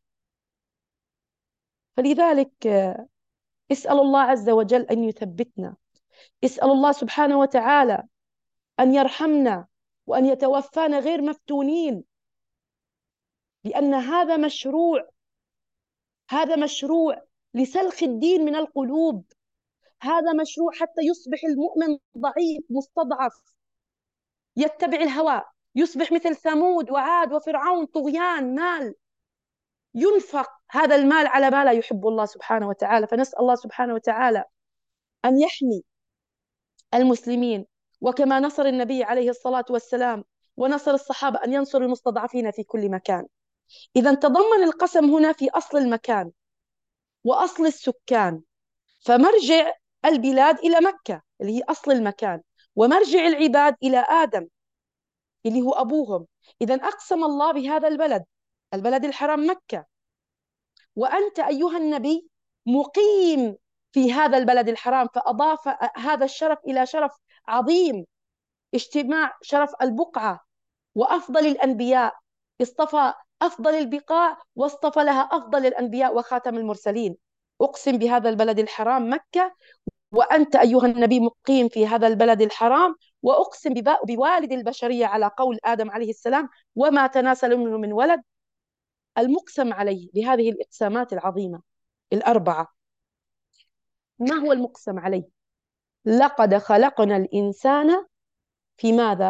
فلذلك اسأل الله عز وجل أن يثبتنا، اسأل الله سبحانه وتعالى أن يرحمنا وأن يتوفانا غير مفتونين، لأن هذا مشروع، هذا مشروع لسلخ الدين من القلوب. هذا مشروع حتى يصبح المؤمن ضعيف مستضعف يتبع الهوى، يصبح مثل ثمود وعاد وفرعون، طغيان مال، ينفق هذا المال على ما لا يحب الله سبحانه وتعالى. فنسأل الله سبحانه وتعالى أن يحمي المسلمين، وكما نصر النبي عليه الصلاة والسلام ونصر الصحابة أن ينصر المستضعفين في كل مكان. إذا تضمن القسم هنا في أصل المكان وأصل السكان، فمرجع البلاد إلى مكة اللي هي أصل المكان، ومرجع العباد إلى آدم اللي هو أبوهم. إذا أقسم الله بهذا البلد، البلد الحرام مكة، وأنت أيها النبي مقيم في هذا البلد الحرام، فأضاف هذا الشرف إلى شرف عظيم، اجتماع شرف البقعة وأفضل الأنبياء. اصطفى أفضل البقاع واصطفى لها أفضل الأنبياء وخاتم المرسلين. أقسم بهذا البلد الحرام مكة، وأنت أيها النبي مقيم في هذا البلد الحرام، وأقسم بوالد البشرية على قول آدم عليه السلام وما تناسل منه من ولد. المقسم عليه بهذه الإقسامات العظيمة الأربعة، ما هو المقسم عليه؟ لقد خلقنا الإنسان في ماذا؟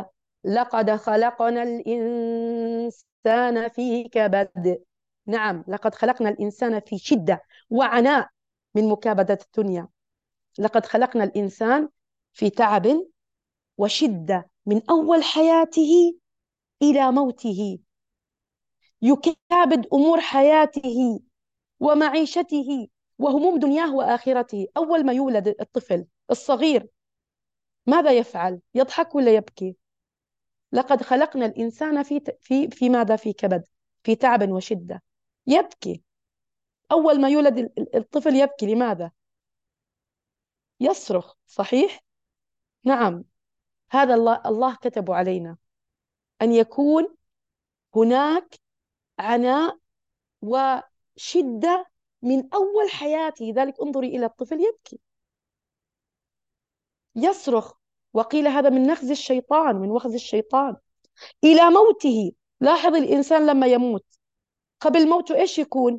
لقد خلقنا الإنسان في كبد. نعم، لقد خلقنا الإنسان في شدة وعناء من مكابدة الدنيا. لقد خلقنا الإنسان في تعب وشدة من أول حياته إلى موته، يكابد أمور حياته ومعيشته وهموم دنياه وآخرته. أول ما يولد الطفل الصغير ماذا يفعل؟ يضحك ولا يبكي؟ لقد خلقنا الإنسان في ماذا؟ في كبد، في تعب وشدة. يبكي. أول ما يولد الطفل يبكي. لماذا؟ يصرخ، صحيح؟ نعم. هذا الله كتب علينا أن يكون هناك عناء وشدة من أول حياته. لذلك انظري إلى الطفل يبكي، يصرخ. وقيل هذا من نخز الشيطان، من وخز الشيطان إلى موته. لاحظ الإنسان لما يموت قبل موته إيش يكون؟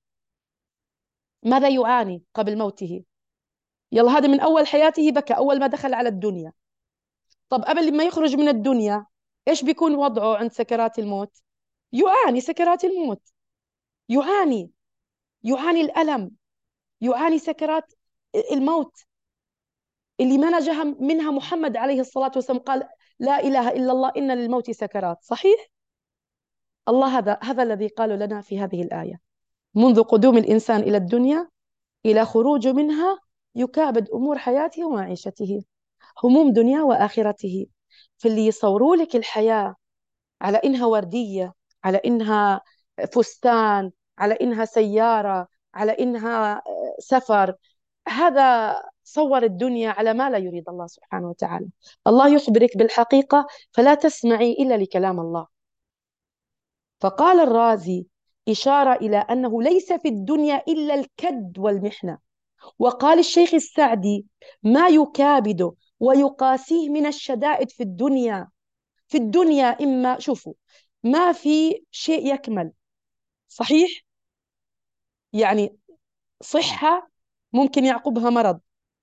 ماذا يعاني قبل موته؟ يلا، هذا من أول حياته بكى أول ما دخل على الدنيا. طب قبل ما يخرج من الدنيا إيش بيكون وضعه عند سكرات الموت؟ يعاني سكرات الموت، يعاني، يعاني الألم، يعاني سكرات الموت اللي ما نجا منها محمد عليه الصلاة والسلام. قال لا إله إلا الله إن للموت سكرات، صحيح؟ الله هذا الذي قال لنا في هذه الآية: منذ قدوم الإنسان إلى الدنيا إلى خروج منها يكابد أمور حياته ومعيشته، هموم دنيا وآخرته. فاللي يصوروا لك الحياة على إنها وردية، على إنها فستان، على إنها سيارة، على إنها سفر، هذا صور الدنيا على ما لا يريد الله سبحانه وتعالى. الله يخبرك بالحقيقة فلا تسمعي إلا لكلام الله. فقال الرازي إشارة إلى أنه ليس في الدنيا إلا الكد والمحنة. وقال الشيخ السعدي: ما يكابد ويقاسيه من الشدائد في الدنيا. في الدنيا إما شوفوا ما في شيء يكمل، صحيح؟ يعني صحة ممكن يعقبها مرض،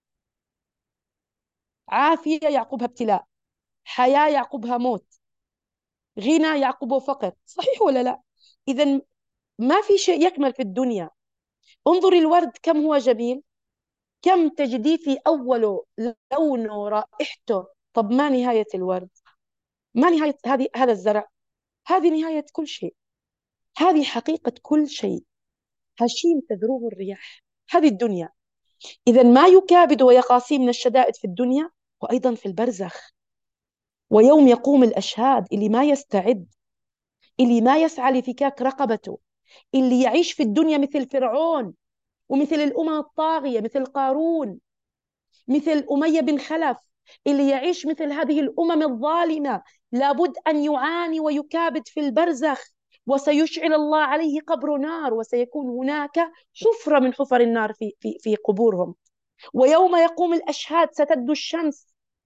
عافية يعقبها ابتلاء، حياة يعقبها موت، غنى يعقبه فقر، صحيح ولا لا؟ إذا ما في شيء يكمل في الدنيا. انظري الورد كم هو جميل، كم تجديه في أوله لونه رائحته. طب ما نهاية الورد؟ ما نهاية هذا الزرع؟ هذه نهاية كل شيء، هذه حقيقة كل شيء. هشيم تذروه الرياح، هذه الدنيا. إذا ما يكابد ويقاسي من الشدائد في الدنيا وأيضا في البرزخ. ويوم يقوم الأشهاد، اللي ما يستعد، اللي ما يسعى لفكاك رقبته، اللي يعيش في الدنيا مثل فرعون ومثل الأمم الطاغية، مثل قارون، مثل أمية بن خلف، اللي يعيش مثل هذه الأمم الظالمة، لابد أن يعاني ويكابد في البرزخ. وسيشعل الله عليه قبر نار، وسيكون هناك حفرة من حفر النار في قبورهم. ويوم يقوم الأشهاد ستدنو الشمس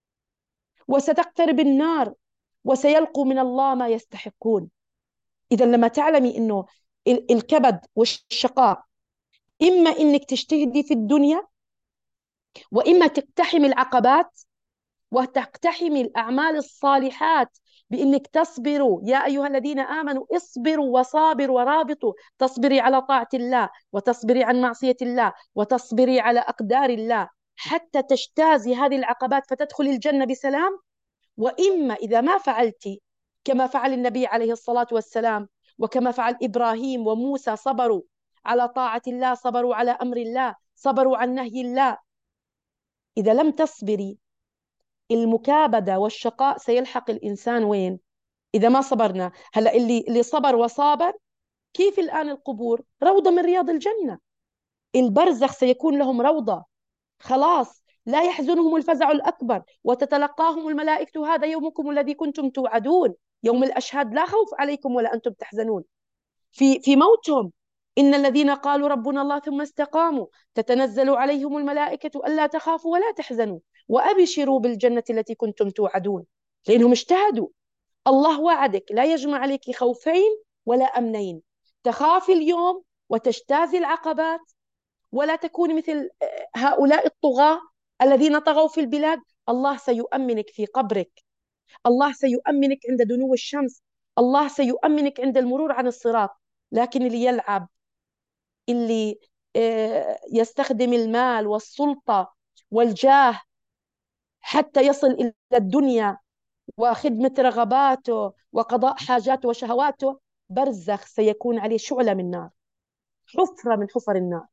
وستقترب النار وسيلقوا من الله ما يستحقون. إذا لما تعلمي إنه الكبد والشقاء إما إنك تجتهدي في الدنيا، وإما تقتحم العقبات وتقتحم الأعمال الصالحات بإنك تصبروا. يا أيها الذين آمنوا اصبروا وصابروا ورابطوا. تصبري على طاعة الله، وتصبري عن معصية الله، وتصبري على أقدار الله حتى تجتازي هذه العقبات فتدخلي الجنة بسلام. وإما إذا ما فعلتي كما فعل النبي عليه الصلاة والسلام، وكما فعل إبراهيم وموسى، صبروا على طاعة الله، صبروا على أمر الله، صبروا عن نهي الله. إذا لم تصبري المكابدة والشقاء سيلحق الإنسان وين؟ إذا ما صبرنا. هلأ اللي صبر وصابر، كيف الآن القبور روضة من رياض الجنة، البرزخ سيكون لهم روضة. خلاص لا يحزنهم الفزع الأكبر وتتلقاهم الملائكة: هذا يومكم الذي كنتم توعدون. يوم الأشهاد لا خوف عليكم ولا أنتم تحزنون. في موتهم: إن الذين قالوا ربنا الله ثم استقاموا تتنزل عليهم الملائكة ألا تخافوا ولا تحزنوا وأبشروا بالجنة التي كنتم توعدون. لأنهم اجتهدوا. الله وعدك لا يجمع عليك خوفين ولا أمنين، تخافي اليوم وتجتازي العقبات، ولا تكوني مثل هؤلاء الطغاة الذين طغوا في البلاد. الله سيؤمنك في قبرك الله سيؤمنك عند دنو الشمس، الله سيؤمنك عند المرور عن الصراط. لكن اللي يلعب، اللي يستخدم المال والسلطة والجاه حتى يصل إلى الدنيا وخدمة رغباته وقضاء حاجاته وشهواته، برزخ سيكون عليه شعلة من نار، حفرة من حفر النار،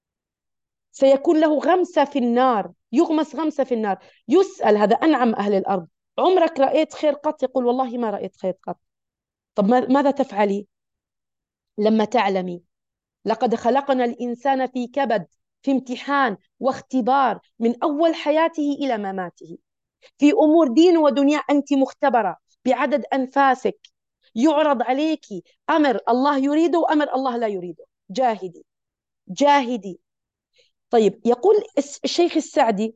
سيكون له غمسة في النار، يغمس غمسة في النار. يسأل هذا أنعم أهل الأرض: عمرك رأيت خير قط؟ يقول والله ما رأيت خير قط. طب ماذا تفعلي لما تعلمي لقد خلقنا الإنسان في كبد، في امتحان واختبار من أول حياته إلى مماته، في أمور دين ودنيا أنت مختبرة بعدد أنفاسك، يعرض عليك أمر الله يريده وأمر الله لا يريده، جاهدي جاهدي. طيب يقول الشيخ السعدي: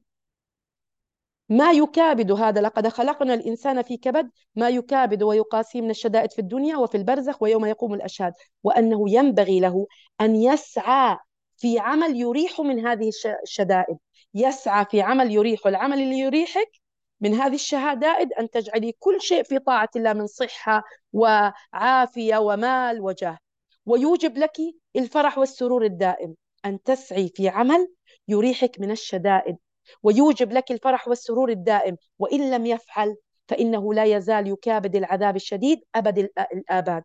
ما يكابد هذا لقد خلقنا الإنسان في كبد، ما يكابد ويقاسيه من الشدائد في الدنيا وفي البرزخ ويوم يقوم الأشهاد، وأنه ينبغي له أن يسعى في عمل يريح من هذه الشدائد. يسعى في عمل يريح، العمل اللي يريحك من هذه الشهادائد أن تجعلي كل شيء في طاعة الله من صحة وعافية ومال وجاه، ويوجب لك الفرح والسرور الدائم أن تسعي في عمل يريحك من الشدائد ويوجب لك الفرح والسرور الدائم. وإن لم يفعل فإنه لا يزال يكابد العذاب الشديد أبد الآباد.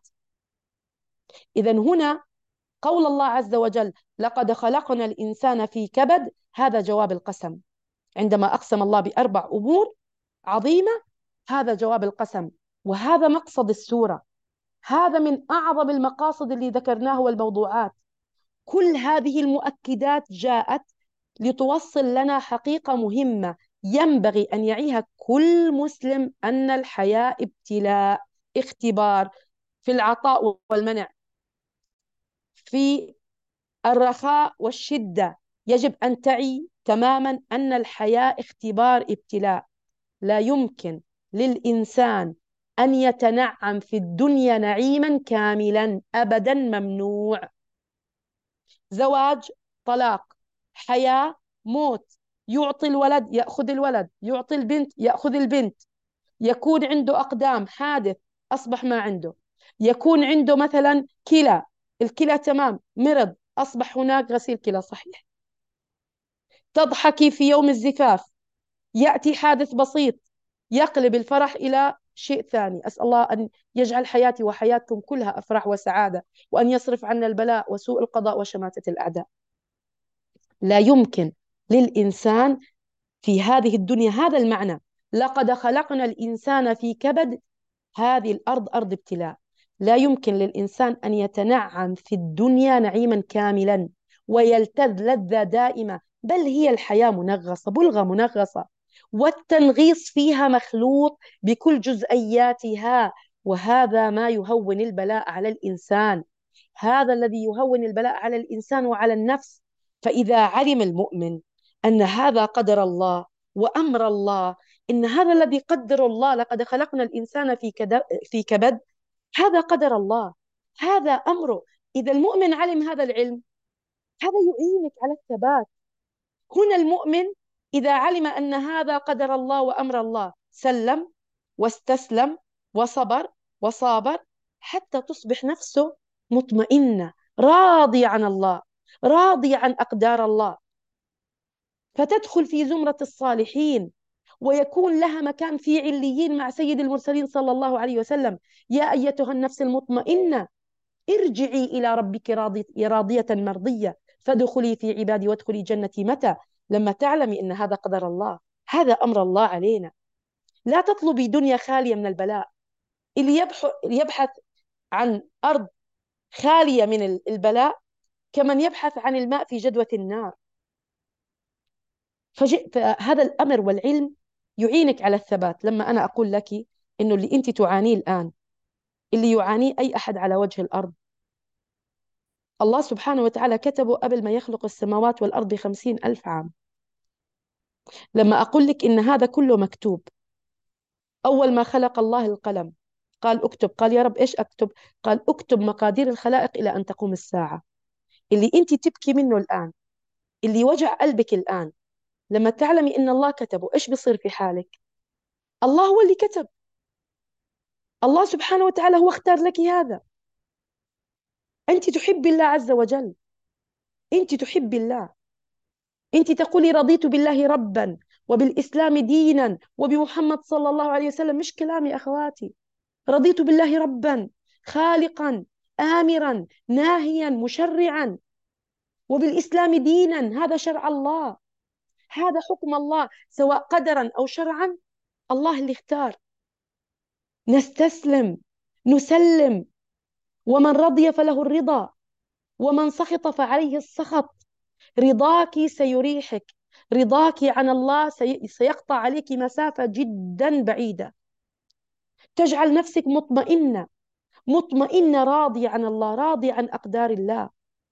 إذا هنا قول الله عز وجل: لقد خلقنا الإنسان في كبد، هذا جواب القسم. عندما أقسم الله بأربع أمور عظيمة، هذا جواب القسم، وهذا مقصد السورة. هذا من أعظم المقاصد اللي ذكرناه والموضوعات. كل هذه المؤكدات جاءت لتوصل لنا حقيقة مهمة ينبغي أن يعيها كل مسلم: أن الحياة ابتلاء، اختبار، في العطاء والمنع، في الرخاء والشدة. يجب أن تعي تماما أن الحياة اختبار، ابتلاء. لا يمكن للإنسان أن يتنعم في الدنيا نعيما كاملا، أبدا، ممنوع. زواج، طلاق، حياة، موت، يعطي الولد يأخذ الولد، يعطي البنت يأخذ البنت، يكون عنده أقدام، حادث أصبح ما عنده، يكون عنده مثلا كلى، الكلى تمام، مرض أصبح هناك غسيل كلى صحيح. تضحكي في يوم الزفاف، يأتي حادث بسيط يقلب الفرح إلى شيء ثاني. أسأل الله أن يجعل حياتي وحياتكم كلها أفراح وسعادة، وأن يصرف عنا البلاء وسوء القضاء وشماتة الأعداء. لا يمكن للإنسان في هذه الدنيا، هذا المعنى: لقد خلقنا الإنسان في كبد، هذه الأرض أرض ابتلاء. لا يمكن للإنسان أن يتنعم في الدنيا نعيما كاملا ويلتذ لذة دائمة، بل هي الحياة منغصة، بلغة منغصة، والتنغيص فيها مخلوط بكل جزئياتها. وهذا ما يهون البلاء على الإنسان، هذا الذي يهون البلاء على الإنسان وعلى النفس. فإذا علم المؤمن أن هذا قدر الله وأمر الله، إن هذا الذي قدر الله، لقد خلقنا الإنسان في كبد، هذا قدر الله، هذا أمره. إذا المؤمن علم هذا العلم، هذا يعينك على الثبات. هنا المؤمن إذا علم أن هذا قدر الله وأمر الله، سلم واستسلم وصبر وصابر حتى تصبح نفسه مطمئنة، راضية عن الله، راضية عن أقدار الله، فتدخل في زمرة الصالحين ويكون لها مكان في عليين مع سيد المرسلين صلى الله عليه وسلم. يا أيتها النفس المطمئنة ارجعي إلى ربك راضية مرضية فادخلي في عبادي وادخلي جنتي. متى؟ لما تعلمي أن هذا قدر الله، هذا أمر الله علينا. لا تطلبي دنيا خالية من البلاء. اللي يبحث عن أرض خالية من البلاء كمن يبحث عن الماء في جدوى النار. فهذا الأمر والعلم يعينك على الثبات. لما أنا أقول لك إنه اللي أنت تعانيه الآن، اللي يعانيه أي أحد على وجه الأرض، الله سبحانه وتعالى كتبه قبل ما يخلق السماوات والأرض ب50,000 عام. لما أقول لك إن هذا كله مكتوب، أول ما خلق الله القلم قال اكتب، قال يا رب إيش أكتب؟ قال اكتب مقادير الخلائق إلى أن تقوم الساعة. اللي أنت تبكي منه الآن، اللي وجع قلبك الآن، لما تعلمي إن الله كتبه إيش بيصير في حالك؟ الله هو اللي كتب. الله سبحانه وتعالى هو اختار لك هذا. أنت تحب الله عز وجل، أنت تحب الله، أنت تقولي رضيت بالله ربا وبالإسلام دينا وبمحمد صلى الله عليه وسلم. مش كلامي أخواتي، رضيت بالله ربا، خالقا، آمرا، ناهيا، مشرعا، وبالإسلام دينا. هذا شرع الله، هذا حكم الله، سواء قدرا أو شرعا الله اللي اختار. نستسلم، نسلم. ومن رضي فله الرضا، ومن سخط فعليه السخط. رضاك سيريحك، رضاك عن الله سيقطع عليك مسافة جدا بعيدة، تجعل نفسك مطمئنة، مطمئنة، راضية عن الله، راضية عن أقدار الله.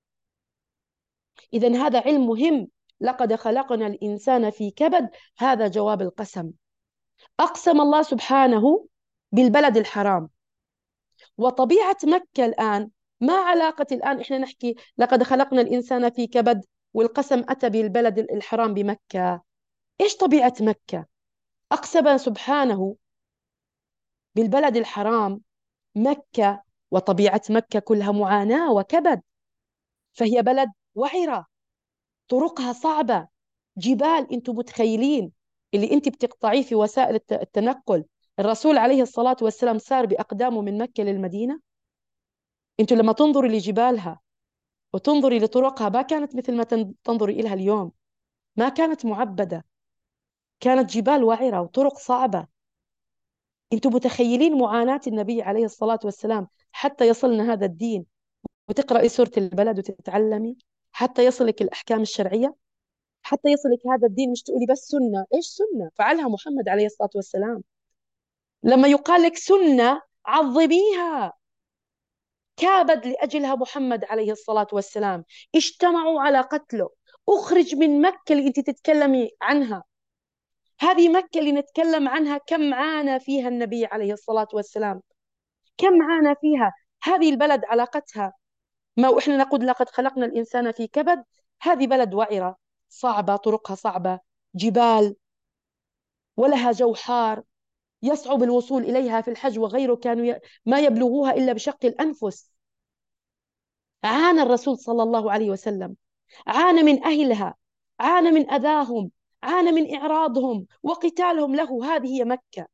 إذن هذا علم مهم. لقد خلقنا الإنسان في كبد، هذا جواب القسم. أقسم الله سبحانه بالبلد الحرام. وطبيعة مكة الآن، ما علاقة الآن إحنا نحكي لقد خلقنا الإنسان في كبد والقسم أتى بالبلد الحرام بمكة؟ إيش طبيعة مكة؟ أقسم سبحانه بالبلد الحرام مكة، وطبيعة مكة كلها معاناة وكبد. فهي بلد وعرة، طرقها صعبة، جبال. أنتم متخيلين اللي أنت بتقطعيه في وسائل التنقل؟ الرسول عليه الصلاة والسلام سار بأقدامه من مكة للمدينة. أنتم لما تنظروا لجبالها وتنظري لطرقها، ما كانت مثل ما تنظري إليها اليوم، ما كانت معبدة، كانت جبال وعرة وطرق صعبة. أنتم متخيلين معاناة النبي عليه الصلاة والسلام حتى يصلنا هذا الدين؟ وتقرأي سورة البلد وتتعلمي حتى يصلك الأحكام الشرعية، حتى يصلك هذا الدين. مش تقولي بس سنة، إيش سنة؟ فعلها محمد عليه الصلاة والسلام. لما يقال لك سنة عظميها. كابد لأجلها محمد عليه الصلاة والسلام، اجتمعوا على قتله. أخرج من مكة اللي أنت تتكلمي عنها. هذه مكة اللي نتكلم عنها كم عانى فيها النبي عليه الصلاة والسلام، كم عانى فيها. هذه البلد علاقتها ما وإحنا نقول لقد خلقنا الإنسان في كبد. هذه بلد وعرة، صعبة، طرقها صعبة، جبال، ولها جو حار، يصعب الوصول إليها في الحج وغيره. كانوا ما يبلغوها إلا بشق الأنفس. عانى الرسول صلى الله عليه وسلم، عانى من أهلها، عانى من أذاهم، عانى من إعراضهم وقتالهم له. هذه هي مكة.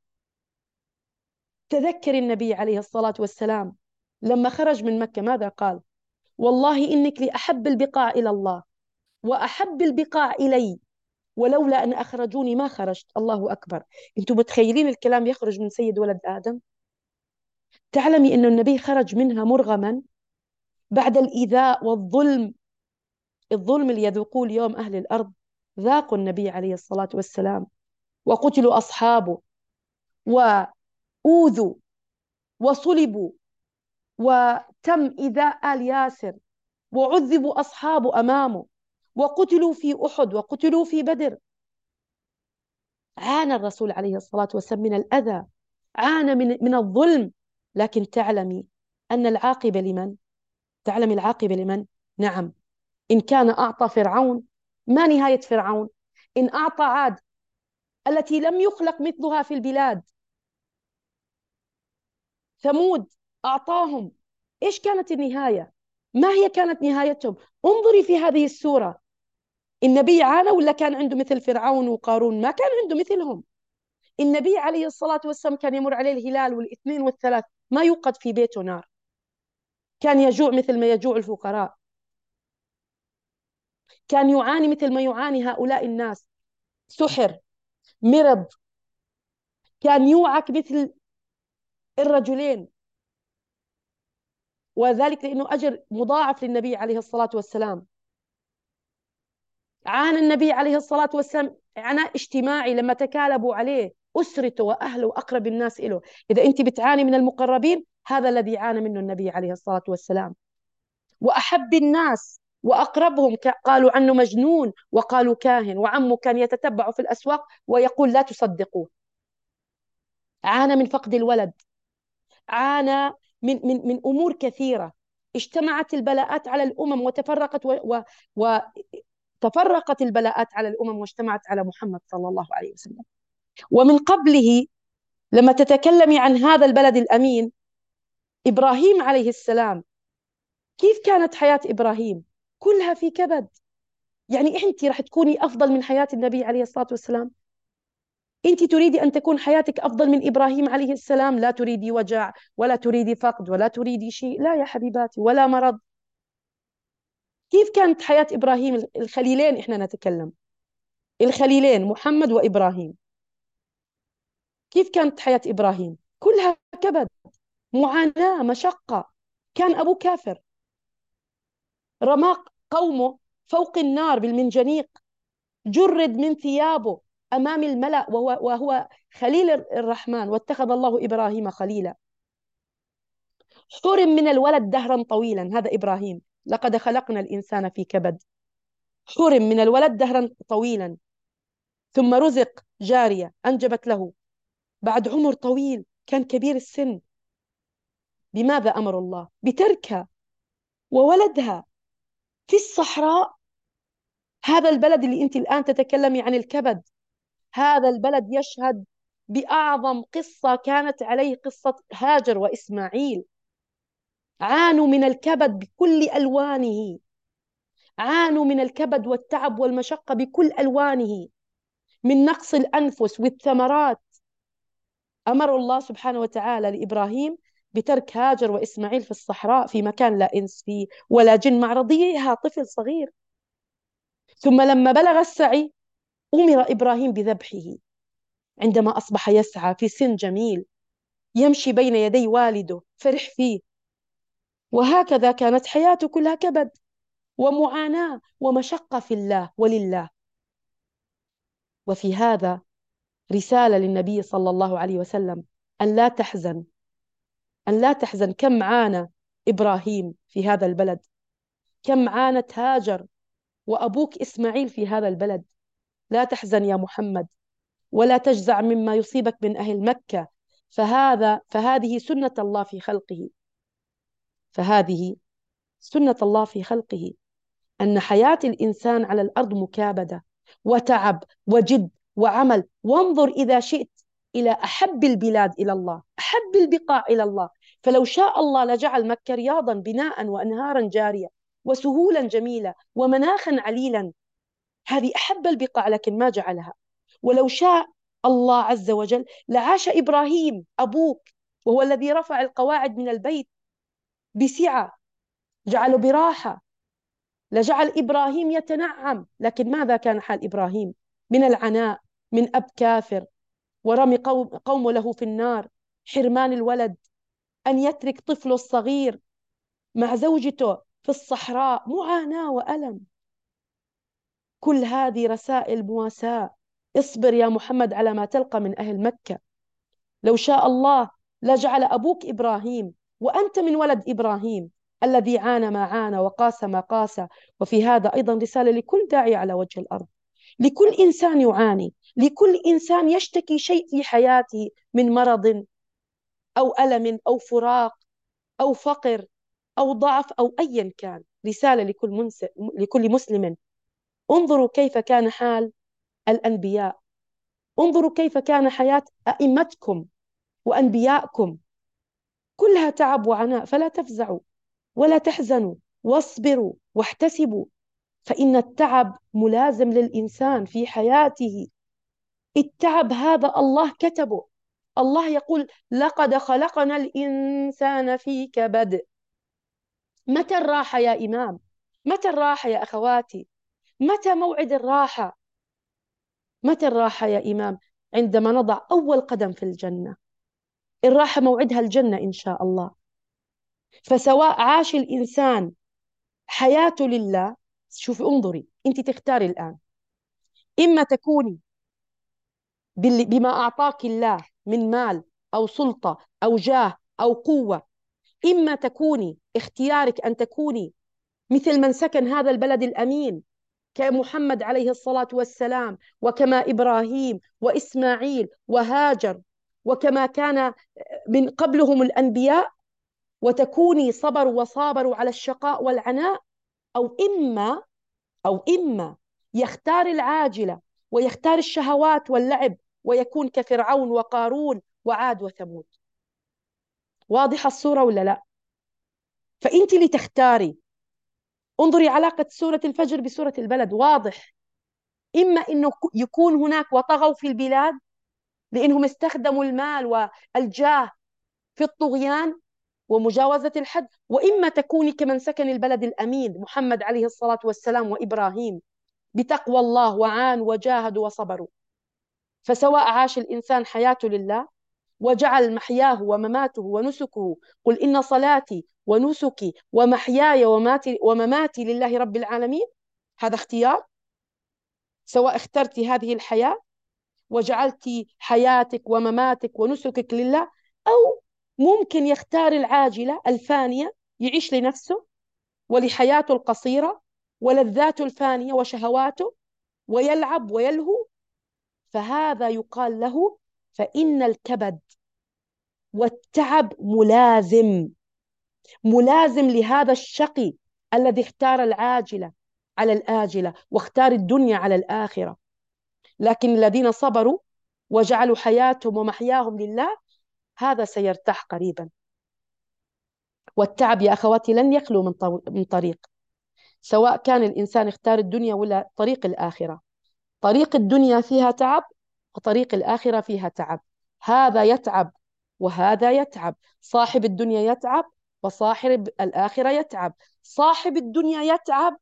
تذكر النبي عليه الصلاة والسلام لما خرج من مكة ماذا قال؟ والله إنك لأحب البقاع إلى الله وأحب البقاع إلي، ولولا أن أخرجوني ما خرجت. الله أكبر. أنتم متخيلين الكلام يخرج من سيد ولد آدم؟ تعلمي أن النبي خرج منها مرغما بعد الإيذاء والظلم. الظلم اللي يذوقوه اليوم أهل الأرض ذاقوا النبي عليه الصلاة والسلام. وقتلوا أصحابه، وأوذوا، وصلبوا، وتم إيذاء آل ياسر، وعذبوا أصحابه أمامه، وقتلوا في أحد، وقتلوا في بدر. عانى الرسول عليه الصلاة والسلام من الأذى، عانى من الظلم. لكن تعلمي أن العاقبة لمن؟ تعلمي العاقبة لمن؟ نعم. إن كان أعطى فرعون، ما نهاية فرعون؟ إن أعطى عاد التي لم يخلق مثلها في البلاد، ثمود، أعطاهم. إيش كانت النهاية؟ ما هي كانت نهايتهم؟ انظري في هذه السورة. النبي عانى ولا كان عنده مثل فرعون وقارون؟ ما كان عنده مثلهم. النبي عليه الصلاة والسلام كان يمر عليه الهلال والاثنين والثلاث ما يوقد في بيته نار، كان يجوع مثل ما يجوع الفقراء، كان يعاني مثل ما يعاني هؤلاء الناس، سحر، مرض، كان يوعك مثل الرجلين. وذلك لأنه أجر مضاعف للنبي عليه الصلاة والسلام. عانى النبي عليه الصلاة والسلام عناء اجتماعي لما تكالبوا عليه أسرته وأهله وأقرب الناس إله. إذا أنت بتعاني من المقربين، هذا الذي عانى منه النبي عليه الصلاة والسلام. وأحب الناس وأقربهم قالوا عنه مجنون وقالوا كاهن، وعمه كان يتتبع في الأسواق ويقول لا تصدقوه. عانى من فقد الولد، عانى من أمور كثيرة. اجتمعت البلاءات على الأمم وتفرقت وتفرقت البلاءات على الأمم واجتمعت على محمد صلى الله عليه وسلم. ومن قبله لما تتكلمي عن هذا البلد الأمين، إبراهيم عليه السلام، كيف كانت حياة إبراهيم؟ كلها في كبد. يعني أنت راح تكوني أفضل من حياة النبي عليه الصلاة والسلام؟ أنت تريدي أن تكون حياتك أفضل من إبراهيم عليه السلام؟ لا تريدي وجع، ولا تريدي فقد، ولا تريدي شيء، لا يا حبيباتي، ولا مرض. كيف كانت حياة إبراهيم؟ الخليلين إحنا نتكلم، الخليلين محمد وإبراهيم، كيف كانت حياة إبراهيم؟ كلها كبد، معاناة، مشقة. كان أبوه كافر، رمى قومه فوق النار بالمنجنيق، جرد من ثيابه أمام الملأ، وهو خليل الرحمن، واتخذ الله إبراهيم خليلا. حرم من الولد دهرا طويلا، هذا إبراهيم، لقد خلقنا الإنسان في كبد. حرم من الولد دهرا طويلا، ثم رزق جارية أنجبت له بعد عمر طويل، كان كبير السن. بماذا أمر الله؟ بتركها وولدها في الصحراء. هذا البلد اللي أنت الآن تتكلمي عن الكبد، هذا البلد يشهد بأعظم قصة كانت عليه، قصة هاجر وإسماعيل. عانوا من الكبد بكل ألوانه، عانوا من الكبد والتعب والمشقة بكل ألوانه، من نقص الأنفس والثمرات. أمر الله سبحانه وتعالى لإبراهيم بترك هاجر وإسماعيل في الصحراء، في مكان لا إنس فيه ولا جن، مع رضيعها طفل صغير. ثم لما بلغ السعي أمر إبراهيم بذبحه. عندما أصبح يسعى في سن جميل، يمشي بين يدي والده، فرح فيه. وهكذا كانت حياته كلها كبد ومعاناة ومشقة في الله ولله. وفي هذا رسالة للنبي صلى الله عليه وسلم أن لا تحزن، أن لا تحزن. كم عانى إبراهيم في هذا البلد، كم عانت هاجر وأبوك إسماعيل في هذا البلد. لا تحزن يا محمد، ولا تجزع مما يصيبك من أهل مكة، فهذه سنة الله في خلقه، فهذه سنة الله في خلقه، أن حياة الإنسان على الأرض مكابدة وتعب وجد وعمل. وانظر إذا شئت إلى أحب البلاد إلى الله، أحب البقاع إلى الله، فلو شاء الله لجعل مكة رياضا، بناء وأنهارا جارية وسهولا جميلة ومناخا عليلا. هذه أحب البقاع، لكن ما جعلها. ولو شاء الله عز وجل لعاش إبراهيم أبوك، وهو الذي رفع القواعد من البيت بسعة، جعله براحة، لجعل إبراهيم يتنعم. لكن ماذا كان حال إبراهيم؟ من العناء، من أب كافر، ورمي قومه له في النار، حرمان الولد، أن يترك طفله الصغير مع زوجته في الصحراء، معاناة وألم. كل هذه رسائل مواساة. اصبر يا محمد على ما تلقى من أهل مكة. لو شاء الله لجعل أبوك إبراهيم وأنت من ولد إبراهيم الذي عانى ما عانى وقاس ما قاس. وفي هذا أيضا رسالة لكل داعي على وجه الأرض، لكل إنسان يعاني، لكل إنسان يشتكي شيء في حياته من مرض أو ألم أو فراق أو فقر أو ضعف أو أيا كان. رسالة لكل مسلم. انظروا كيف كان حال الأنبياء، انظروا كيف كان حياة أئمتكم وأنبياءكم، كلها تعب وعناء. فلا تفزعوا ولا تحزنوا، واصبروا واحتسبوا، فإن التعب ملازم للإنسان في حياته. التعب هذا الله كتبه. الله يقول لقد خلقنا الإنسان في كبد. متى الراحة يا إمام؟ متى الراحة يا أخواتي؟ متى موعد الراحة؟ متى الراحة يا إمام؟ عندما نضع أول قدم في الجنة. الراحة موعدها الجنة إن شاء الله. فسواء عاش الإنسان حياته لله، شوفي انظري، أنت تختاري الآن، إما تكوني بما أعطاك الله من مال أو سلطة أو جاه أو قوة، إما تكوني اختيارك أن تكوني مثل من سكن هذا البلد الأمين كمحمد عليه الصلاة والسلام، وكما إبراهيم وإسماعيل وهاجر، وكما كان من قبلهم الأنبياء، وتكوني صبروا وصابروا على الشقاء والعناء. أو إما يختار العاجلة ويختار الشهوات واللعب، ويكون كفرعون وقارون وعاد وثمود. واضحة الصورة ولا لا؟ فأنت اللي تختاري. انظري علاقة سورة الفجر بسورة البلد، واضح. إما أنه يكون هناك وطغوا في البلاد لأنهم استخدموا المال والجاه في الطغيان ومجاوزة الحد، وإما تكوني كمن سكن البلد الأمين محمد عليه الصلاة والسلام وإبراهيم بتقوى الله، وعانوا وجاهدوا وصبروا. فسواء عاش الإنسان حياته لله وجعل محياه ومماته ونسكه، قل إن صلاتي ونسكي ومحياي ومماتي لله رب العالمين، هذا اختيار. سواء اخترت هذه الحياة وجعلت حياتك ومماتك ونسكك لله، أو ممكن يختار العاجلة الفانية، يعيش لنفسه ولحياته القصيرة ولذاته الفانية وشهواته، ويلعب ويلهو. فهذا يقال له فإن الكبد والتعب ملازم لهذا الشقي الذي اختار العاجلة على الآجلة واختار الدنيا على الآخرة. لكن الذين صبروا وجعلوا حياتهم ومحياهم لله، هذا سيرتاح قريبا. والتعب يا أخواتي لن يخلو من طريق، سواء كان الإنسان اختار الدنيا ولا طريق الآخرة. طريق الدنيا فيها تعب، وطريق الآخرة فيها تعب. هذا يتعب وهذا يتعب، صاحب الدنيا يتعب وصاحب الآخرة يتعب. صاحب الدنيا يتعب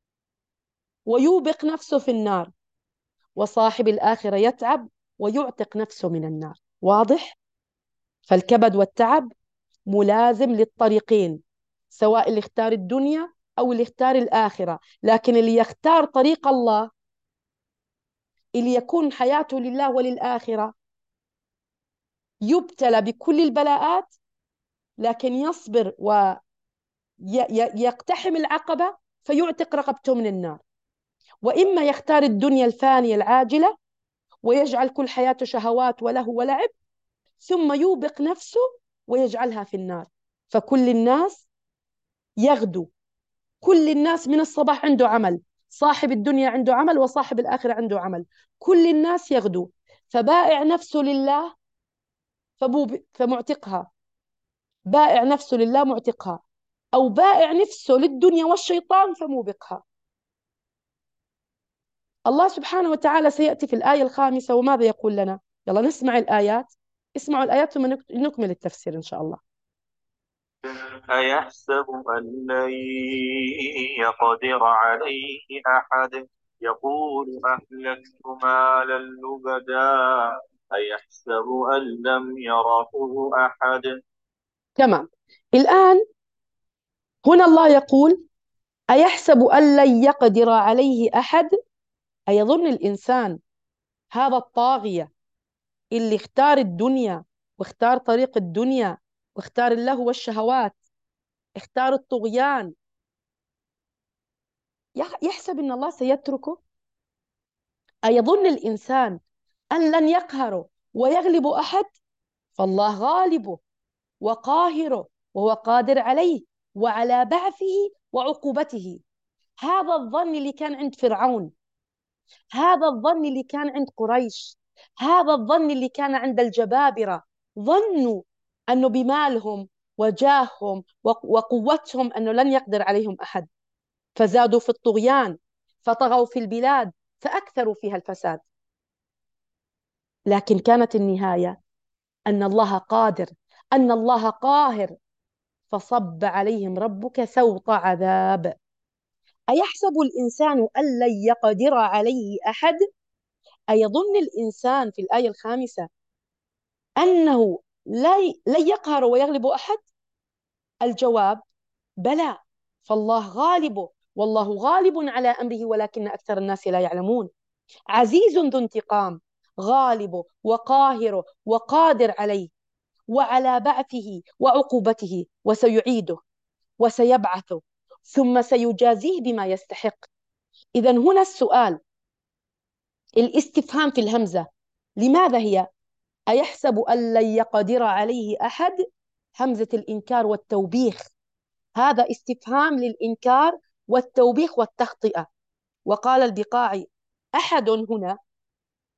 ويوبق نفسه في النار، وصاحب الآخرة يتعب ويعتق نفسه من النار. واضح؟ فالكبد والتعب ملازم للطريقين، سواء اللي اختار الدنيا أو اللي اختار الآخرة. لكن اللي يختار طريق الله، اللي يكون حياته لله وللآخرة، يبتلى بكل البلاءات لكن يصبر ويقتحم العقبة فيعتق رقبته من النار. وإما يختار الدنيا الفانية العاجلة ويجعل كل حياته شهوات وله ولعب، ثم يوبق نفسه ويجعلها في النار. فكل الناس يغدو، كل الناس من الصباح عنده عمل، صاحب الدنيا عنده عمل وصاحب الآخرة عنده عمل، كل الناس يغدو. فبائع نفسه لله فمعتقها، بائع نفسه لله معتقها، أو بائع نفسه للدنيا والشيطان فموبقها. الله سبحانه وتعالى سيأتي في الآية الخامسة وماذا يقول لنا؟ يلا نسمع الآيات، اسمعوا الآيات ثم نكمل التفسير إن شاء الله. أيحسب أن لن يقدر عليه أحد يقول أهلكت مالا لبدا أيحسب أن لم يره أحد. تمام. الآن هنا الله يقول أيحسب أن لن يقدر عليه أحد، أيظن الإنسان هذا الطاغية اللي اختار الدنيا واختار طريق الدنيا واختار اللهو والشهوات، اختار الطغيان، يحسب أن الله سيتركه؟ أيظن الإنسان أن لن يقهره ويغلب أحد؟ فالله غالبه وقاهره وهو قادر عليه وعلى بعثه وعقوبته. هذا الظن اللي كان عند فرعون، هذا الظن اللي كان عند قريش، هذا الظن اللي كان عند الجبابرة. ظنوا أنه بمالهم وجاههم وقوتهم أنه لن يقدر عليهم أحد، فزادوا في الطغيان، فطغوا في البلاد، فأكثروا فيها الفساد. لكن كانت النهاية أن الله قادر، أن الله قاهر، فصب عليهم ربك سوط عذاب. أيحسب الإنسان أن لن يقدر عليه أحد؟ أيظن الإنسان في الآية الخامسة أنه لن يقهر ويغلب أحد؟ الجواب بلى، فالله غالبه، والله غالب على أمره ولكن أكثر الناس لا يعلمون. عزيز ذو انتقام، غالبه وقاهره وقادر عليه وعلى بعثه وعقوبته، وسيعيده وسيبعثه ثم سيجازيه بما يستحق. إذا هنا السؤال، الاستفهام في الهمزة، لماذا هي أيحسب أن لن يقدر عليه أحد؟ همزة الإنكار والتوبيخ، هذا استفهام للإنكار والتوبيخ والتخطئة. وقال البقاعي أحد هنا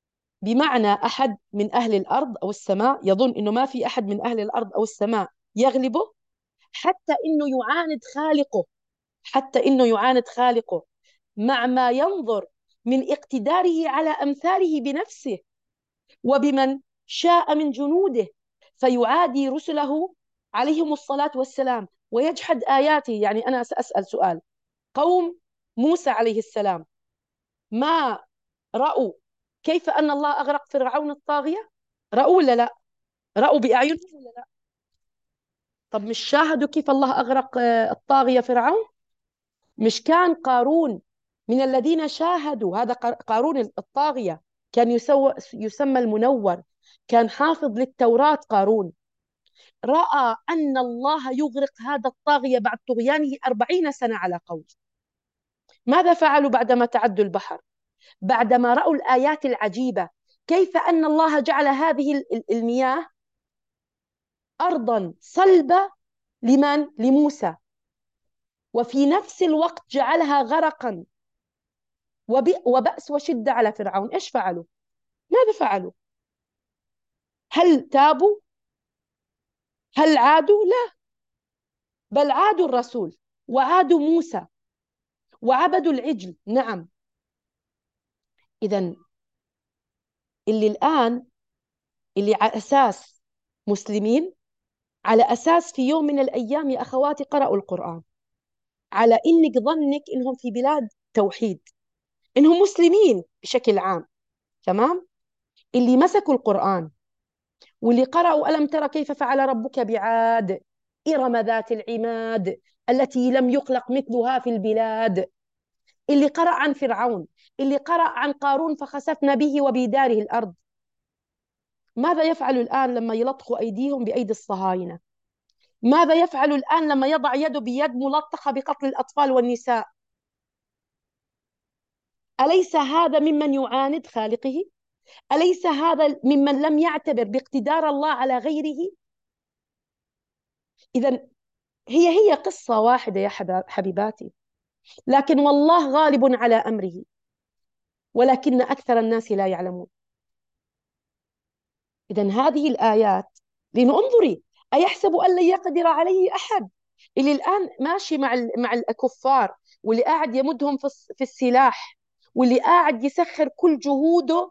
بمعنى أحد من أهل الأرض أو السماء يظن أنه ما في أحد من أهل الأرض أو السماء يغلبه، حتى أنه يعاند خالقه، حتى أنه يعاند خالقه، مع ما ينظر من اقتداره على أمثاله بنفسه وبمن شاء من جنوده، فيعادي رسله عليهم الصلاة والسلام ويجحد آياته. يعني أنا سأسأل سؤال: قوم موسى عليه السلام ما رأوا كيف أن الله أغرق فرعون الطاغية؟ رأوا ولا لا؟ رأوا بأعينهم ولا لا؟ طب مش شاهدوا كيف الله أغرق الطاغية فرعون؟ مش كان قارون من الذين شاهدوا؟ هذا قارون الطاغية كان يسمى المنور، كان حافظ للتوراة قارون، رأى أن الله يغرق هذا الطاغية بعد طغيانه 40 سنة على قول. ماذا فعلوا بعدما تعدوا البحر؟ بعدما رأوا الآيات العجيبة، كيف أن الله جعل هذه المياه أرضا صلبة لموسى، وفي نفس الوقت جعلها غرقا وبأس وشدة على فرعون. إيش فعلوا؟ ماذا فعلوا؟ هل تابوا؟ هل عادوا؟ لا، بل عادوا الرسول وعادوا موسى وعبدوا العجل. نعم. إذن اللي على أساس مسلمين، على أساس في يوم من الأيام يا أخواتي قرأوا القرآن، على إنك ظنك إنهم في بلاد توحيد، إنهم مسلمين بشكل عام، تمام؟ اللي مسكوا القرآن واللي قرأوا ألم ترى كيف فعل ربك بعاد إرم ذات العماد التي لم يخلق مثلها في البلاد، اللي قرأ عن فرعون، اللي قرأ عن قارون فخسفنا به وبداره الأرض، ماذا يفعل الآن لما يلطخوا أيديهم بأيدي الصهاينة؟ ماذا يفعل الآن لما يضع يده بيد ملطخة بقتل الأطفال والنساء؟ أليس هذا ممن يعاند خالقه؟ أليس هذا ممن لم يعتبر باقتدار الله على غيره؟ إذن هي قصة واحدة يا حبيباتي، لكن والله غالب على أمره، ولكن أكثر الناس لا يعلمون. إذن هذه الآيات، لننظري أيحسب أن لن يقدر عليه أحد؟ اللي الآن ماشي مع الكفار، واللي قاعد يمدهم في السلاح، واللي قاعد يسخر كل جهوده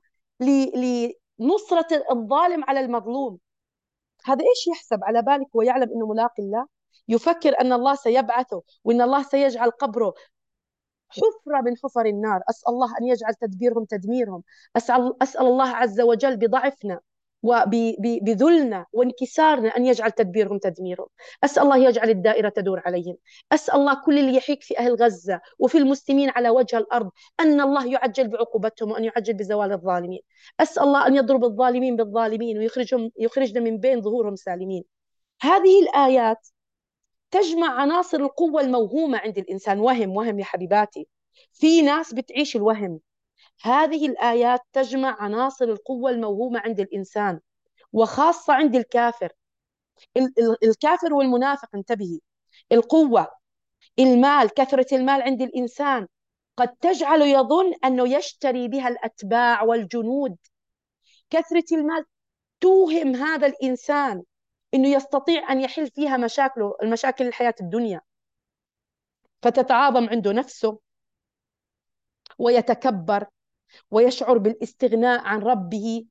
لنصرة الظالم على المظلوم، هذا إيش يحسب على بالك ويعلم أنه ملاقي الله؟ يفكر أن الله سيبعثه وأن الله سيجعل قبره حفرة من حفر النار. أسأل الله أن يجعل تدبيرهم تدميرهم. أسأل الله عز وجل بضعفنا وبذلنا وانكسارنا أن يجعل تدبيرهم تدميرهم. أسأل الله يجعل الدائرة تدور عليهم. أسأل الله كل اللي يحيك في أهل غزة وفي المسلمين على وجه الأرض أن الله يعجل بعقوبتهم وأن يعجل بزوال الظالمين. أسأل الله أن يضرب الظالمين بالظالمين ويخرجنا من بين ظهورهم سالمين. هذه الآيات تجمع عناصر القوة الموهومة عند الإنسان. وهم يا حبيباتي، في ناس بتعيش الوهم. هذه الآيات تجمع عناصر القوة الموهومة عند الإنسان، وخاصة عند الكافر. الكافر والمنافق، انتبهي، القوة، المال، كثرة المال عند الإنسان قد تجعله يظن أنه يشتري بها الأتباع والجنود. كثرة المال توهم هذا الإنسان أنه يستطيع أن يحل فيها مشاكله، المشاكل الحياة الدنيا، فتتعاظم عنده نفسه ويتكبر ويشعر بالاستغناء عن ربه.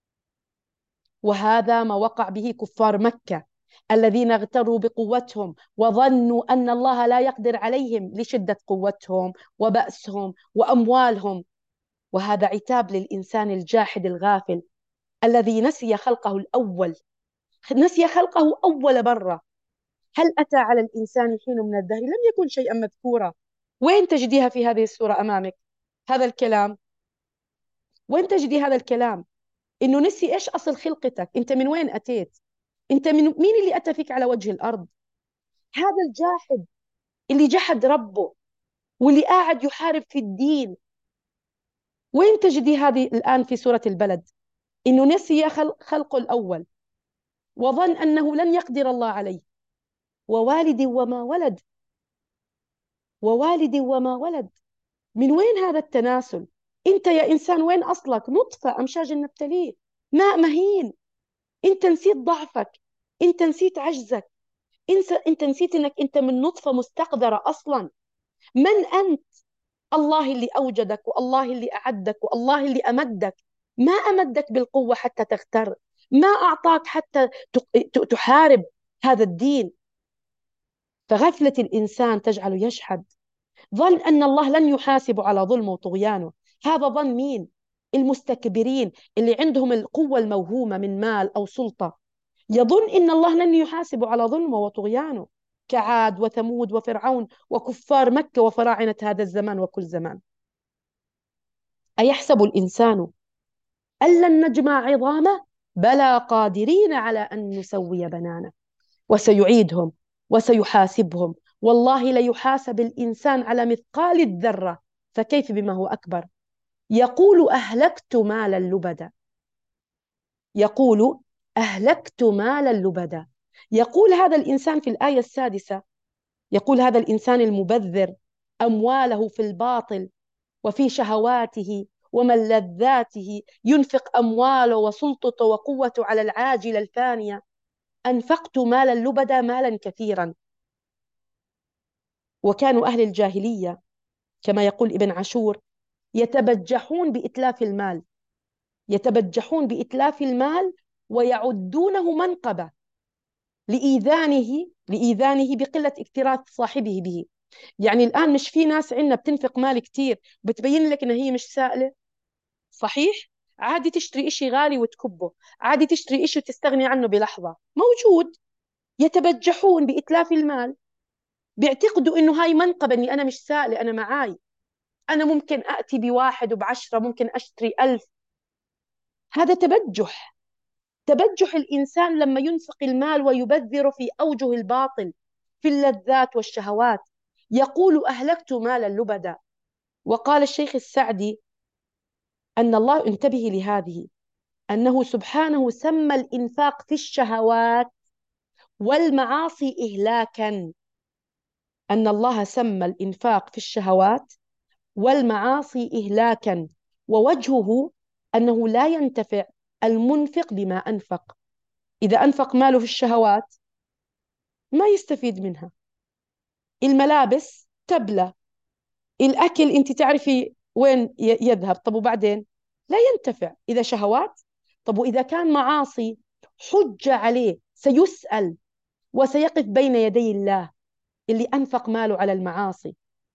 وهذا ما وقع به كفار مكة الذين اغتروا بقوتهم وظنوا أن الله لا يقدر عليهم لشدة قوتهم وبأسهم وأموالهم. وهذا عتاب للإنسان الجاحد الغافل الذي نسي خلقه الأول، نسي خلقه أول مرة. هل أتى على الإنسان حين من الدهر لم يكن شيئا مذكورا؟ وين تجديها في هذه السورة أمامك؟ هذا الكلام وين تجدي هذا الكلام؟ إنه نسي إيش أصل خلقتك، أنت من وين أتيت، أنت مين اللي أتى فيك على وجه الأرض؟ هذا الجاحد اللي جحد ربه واللي قاعد يحارب في الدين، وين تجدي هذه الآن في سورة البلد؟ إنه نسي خلقه الأول وظن أنه لن يقدر الله عليه. ووالد وما ولد، ووالد وما ولد. من وين هذا التناسل؟ أنت يا إنسان وين أصلك؟ نطفة أمشاج نبتليه، ماء مهين. أنت نسيت ضعفك، أنت نسيت عجزك، أنت نسيت أنك أنت من نطفة مستقذرة أصلا. من أنت؟ الله اللي أوجدك، والله اللي أعدك، والله اللي أمدك. ما أمدك بالقوة حتى تغتر، ما أعطاك حتى تحارب هذا الدين. فغفلة الإنسان تجعله يشحد، ظن أن الله لن يحاسب على ظلمه وطغيانه. هذا ظن مين؟ المستكبرين اللي عندهم القوة الموهومة من مال أو سلطة، يظن إن الله لن يحاسب على ظلمه وطغيانه، كعاد وثمود وفرعون وكفار مكة وفراعنة هذا الزمان وكل زمان. أيحسب الإنسان أن لن نجمع عظامه؟ بلى قادرين على أن نسوي بنانه. وسيعيدهم وسيحاسبهم، والله ليحاسب الإنسان على مثقال الذرة، فكيف بما هو أكبر. يقول أهلكت مالا لبدا، يقول أهلكت مالا لبدا. يقول هذا الإنسان في الآية السادسة، يقول هذا الإنسان المبذر أمواله في الباطل وفي شهواته وملذاته، ينفق أمواله وسلطته وقوته على العاجلة الفانية. أنفقت مالا لبدا، مالا كثيرا. وكانوا أهل الجاهلية كما يقول ابن عاشور يتبجحون بإتلاف المال، يتبجحون بإتلاف المال ويعدونه منقبة لإيذانه بقلة اكتراث صاحبه به. يعني الآن مش في ناس عندنا بتنفق مال كتير بتبين لك إنها هي مش سائلة؟ صحيح؟ عادي تشتري إشي غالي وتكبه، عادي تشتري إشي وتستغني عنه بلحظة، موجود. يتبجحون بإتلاف المال، بيعتقدوا إنه هاي منقبة، إني أنا مش سائلة، أنا معاي، أنا ممكن أتي بواحد وب10، ممكن أشتري 1000. هذا تبجح. تبجح الإنسان لما ينفق المال ويبذر في أوجه الباطل، في اللذات والشهوات. يقول أهلكت مالا لبدا. وقال الشيخ السعدي أن الله، انتبه لهذه، أنه سبحانه سمى الإنفاق في الشهوات والمعاصي إهلاكا. أن الله سمى الإنفاق في الشهوات والمعاصي إهلاكا، ووجهه أنه لا ينتفع المنفق بما أنفق. إذا أنفق ماله في الشهوات ما يستفيد منها. الملابس تبلى، الأكل أنت تعرفي وين يذهب، طب وبعدين لا ينتفع إذا شهوات. طب وإذا كان معاصي، حجة عليه، سيسأل وسيقف بين يدي الله اللي أنفق ماله على المعاصي.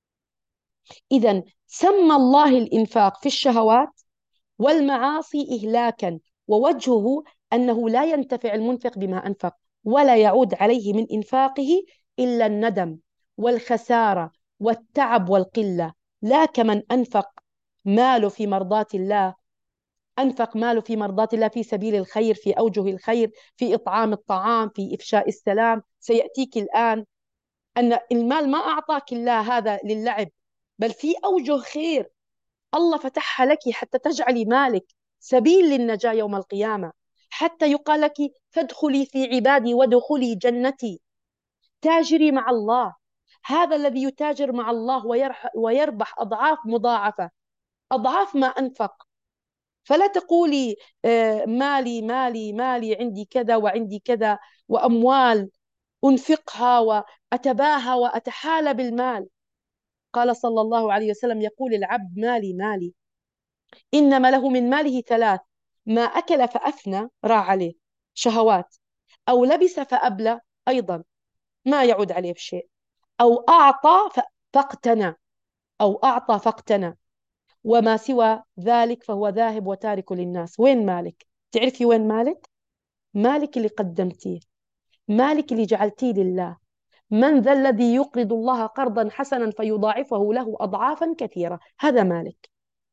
إذا سمى الله الإنفاق في الشهوات والمعاصي إهلاكا، ووجهه أنه لا ينتفع المنفق بما أنفق، ولا يعود عليه من إنفاقه إلا الندم والخسارة والتعب والقلة. لا كمن أنفق ماله في مرضاة الله، أنفق ماله في مرضاة الله في سبيل الخير، في أوجه الخير، في إطعام الطعام، في إفشاء السلام. سيأتيك الآن أن المال ما أعطاك الله هذا للعب، بل في أوجه خير الله فتحها لك حتى تجعلي مالك سبيل للنجاة يوم القيامة، حتى يقال لك فادخلي في عبادي وادخلي جنتي. تاجري مع الله. هذا الذي يتاجر مع الله ويربح أضعاف مضاعفة، أضعاف ما أنفق. فلا تقولي مالي مالي مالي، عندي كذا وعندي كذا وأموال أنفقها وأتباهى وأتحالى بالمال. قال صلى الله عليه وسلم: يقول العبد مالي مالي، إنما له من ماله ثلاث: ما أكل فأفنى، راح عليه شهوات، أو لبس فأبلى، أيضا ما يعود عليه بشيء، أو أعطى فاقتنى، أو أعطى فاقتنى، وما سوى ذلك فهو ذاهب وتارك للناس. وين مالك؟ تعرفي وين مالك؟ مالك اللي قدمتيه، مالك اللي جعلتيه لله. من ذا الذي يقرض الله قرضا حسنا فيضاعفه له أضعافا كثيرة؟ هذا مالك.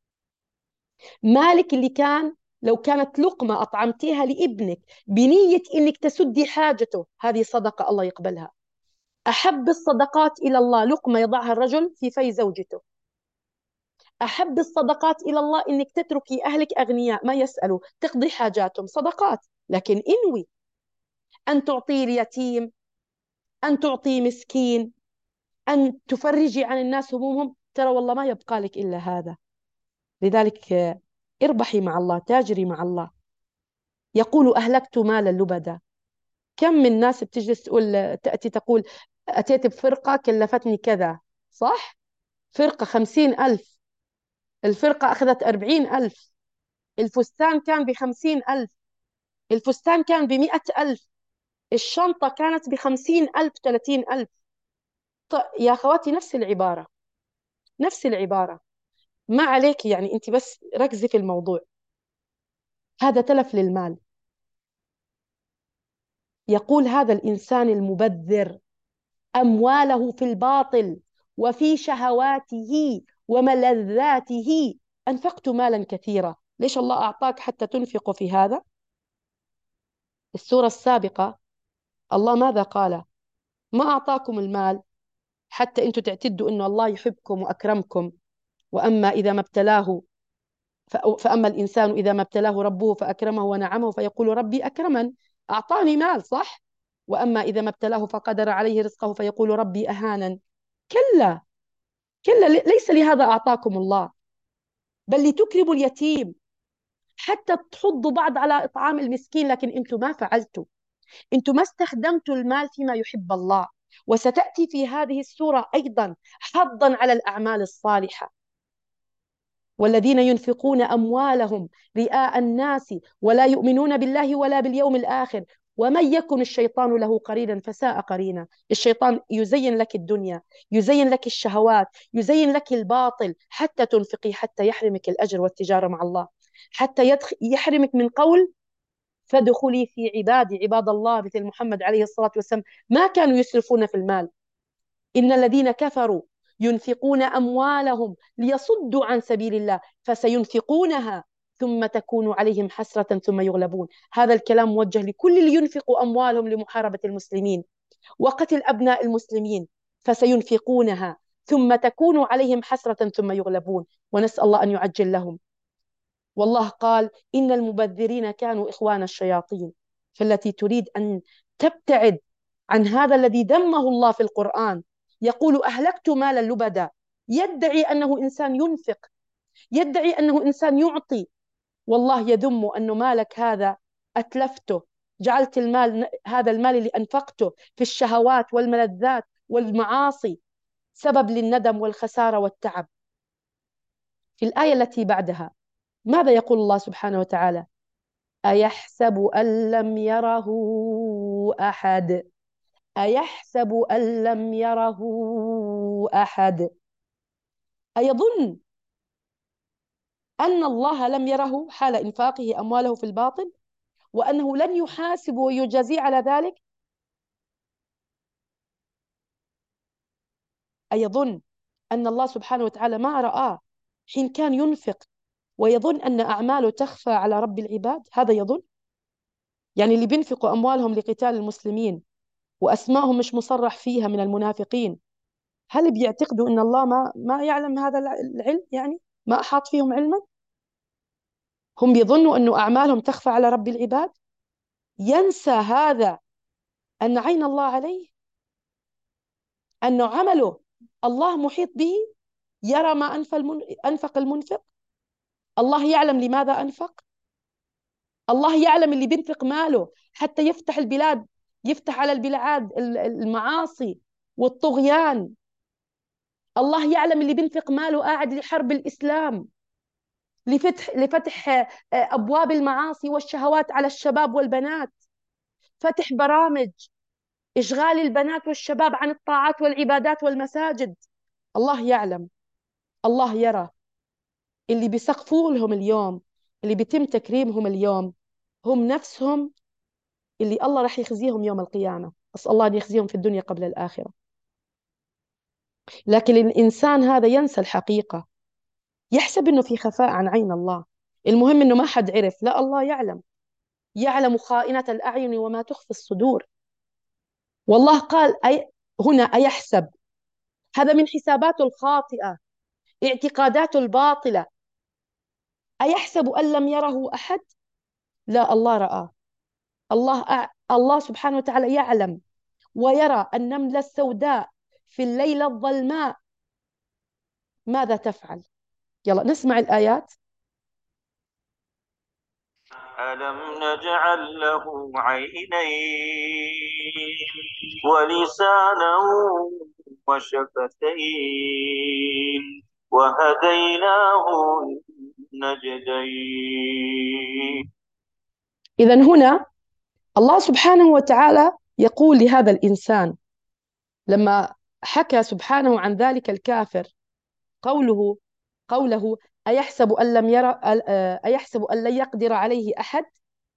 مالك اللي كان لو كانت لقمة أطعمتيها لابنك بنية إنك تسدي حاجته، هذه صدقة الله يقبلها. أحب الصدقات إلى الله لقمة يضعها الرجل في في زوجته. أحب الصدقات إلى الله إنك تتركي أهلك أغنياء ما يسألوا، تقضي حاجاتهم، صدقات. لكن انوي أن تعطي اليتيم، أن تعطي مسكين، أن تفرجي عن الناس همومهم، ترى والله ما يبقى لك إلا هذا. لذلك اربحي مع الله، تاجري مع الله. يقول أهلكت مالا لبدا. كم من ناس بتجلس تقول، تأتي تقول أتيت بفرقة كلفتني كذا، صح؟ فرقة 50,000، الفرقة أخذت 40,000، الفستان كان ب50,000، الفستان كان ب100,000، الشنطة كانت ب50,000، 30,000. يا أخواتي نفس العبارة، نفس العبارة. ما عليك يعني، أنت بس ركزي في الموضوع. هذا تلف للمال. يقول هذا الإنسان المبذر أمواله في الباطل وفي شهواته وملذاته. أنفقت مالا كثيرا. ليش الله أعطاك حتى تنفق في هذا؟ السورة السابقة الله ماذا قال؟ ما أعطاكم المال حتى أنتم تعتدوا أنه الله يحبكم وأكرمكم، وأما إذا ما ابتلاه فأما الإنسان إذا ما ابتلاه ربه فأكرمه ونعمه فيقول ربي أكرمن، أعطاني مال صح؟ وأما إذا ما ابتلاه فقدر عليه رزقه فيقول ربي أهانن. كلا، كلا، ليس لهذا أعطاكم الله، بل لتكرموا اليتيم، حتى تحضوا بعض على إطعام المسكين. لكن أنتم ما فعلتوا، أنتم ما استخدمتوا المال فيما يحب الله. وستأتي في هذه السورة أيضا حظا على الأعمال الصالحة. والذين ينفقون أموالهم رئاء الناس ولا يؤمنون بالله ولا باليوم الآخر ومن يكن الشيطان له قرينا فساء قرينا. الشيطان يزين لك الدنيا، يزين لك الشهوات، يزين لك الباطل حتى تنفقي، حتى يحرمك الأجر والتجارة مع الله، حتى يحرمك من قول فادخلي في عبادي. عباد الله مثل محمد عليه الصلاة والسلام ما كانوا يسرفون في المال. إن الذين كفروا ينفقون أموالهم ليصدوا عن سبيل الله فسينفقونها ثم تكون عليهم حسرة ثم يغلبون. هذا الكلام موجه لكل اللي ينفقوا أموالهم لمحاربة المسلمين وقتل أبناء المسلمين. فسينفقونها ثم تكون عليهم حسرة ثم يغلبون، ونسأل الله أن يعجل لهم. والله قال إن المبذرين كانوا إخوان الشياطين. فالتي تريد أن تبتعد عن هذا الذي ذمه الله في القرآن، يقول أهلكت مالا لبدا، يدعي أنه إنسان ينفق، يدعي أنه إنسان يعطي، والله يذم أنه مالك هذا أتلفته، جعلت المال، هذا المال اللي أنفقته في الشهوات والملذات والمعاصي سبب للندم والخسارة والتعب. في الآية التي بعدها ماذا يقول الله سبحانه وتعالى؟ أيحسب أن لم يره أحد، أيحسب أن لم يره أحد. أيظن أن الله لم يره حال إنفاقه أمواله في الباطل، وأنه لن يحاسب ويجازي على ذلك؟ أيظن أن الله سبحانه وتعالى ما رآه حين كان ينفق ويظن أن أعماله تخفى على رب العباد؟ هذا يظن. يعني اللي بينفقوا أموالهم لقتال المسلمين وأسمائهم مش مصرح فيها من المنافقين، هل بيعتقدوا أن الله ما يعلم هذا العلم؟ يعني ما أحاط فيهم علما؟ هم بيظنوا أن أعمالهم تخفى على رب العباد. ينسى هذا أن عين الله عليه، أن عمله الله محيط به، يرى ما أنفق المنفق. الله يعلم لماذا أنفق. الله يعلم اللي بينفق ماله حتى يفتح البلاد، يفتح على البلاد المعاصي والطغيان. الله يعلم اللي بينفق ماله قاعد لحرب الإسلام، لفتح أبواب المعاصي والشهوات على الشباب والبنات، فتح برامج إشغال البنات والشباب عن الطاعات والعبادات والمساجد. الله يعلم، الله يرى. اللي بيسقفوا لهم اليوم، اللي بيتم تكريمهم اليوم، هم نفسهم اللي الله راح يخزيهم يوم القيامة. أسأل الله أن يخزيهم في الدنيا قبل الآخرة. لكن الإنسان هذا ينسى الحقيقة، يحسب أنه في خفاء عن عين الله. المهم أنه ما حد عرف. لا، الله يعلم، يعلم خائنة الأعين وما تخفي الصدور. والله قال هنا أيحسب، هذا من حساباته الخاطئة، اعتقاداته الباطلة. أيحسب أن لم يره أحد؟ لا، الله رآه. الله سبحانه وتعالى يعلم ويرى النملة السوداء في الليلة الظلماء ماذا تفعل. يلا نسمع الآيات. ألم نجعل له عينين ولسانا وشفتين وهديناه النجدين. إذا هنا الله سبحانه وتعالى يقول لهذا الإنسان لما حكى سبحانه عن ذلك الكافر، قوله قوله أيحسب أن لم يرى أيحسب أن لن يقدر عليه أحد،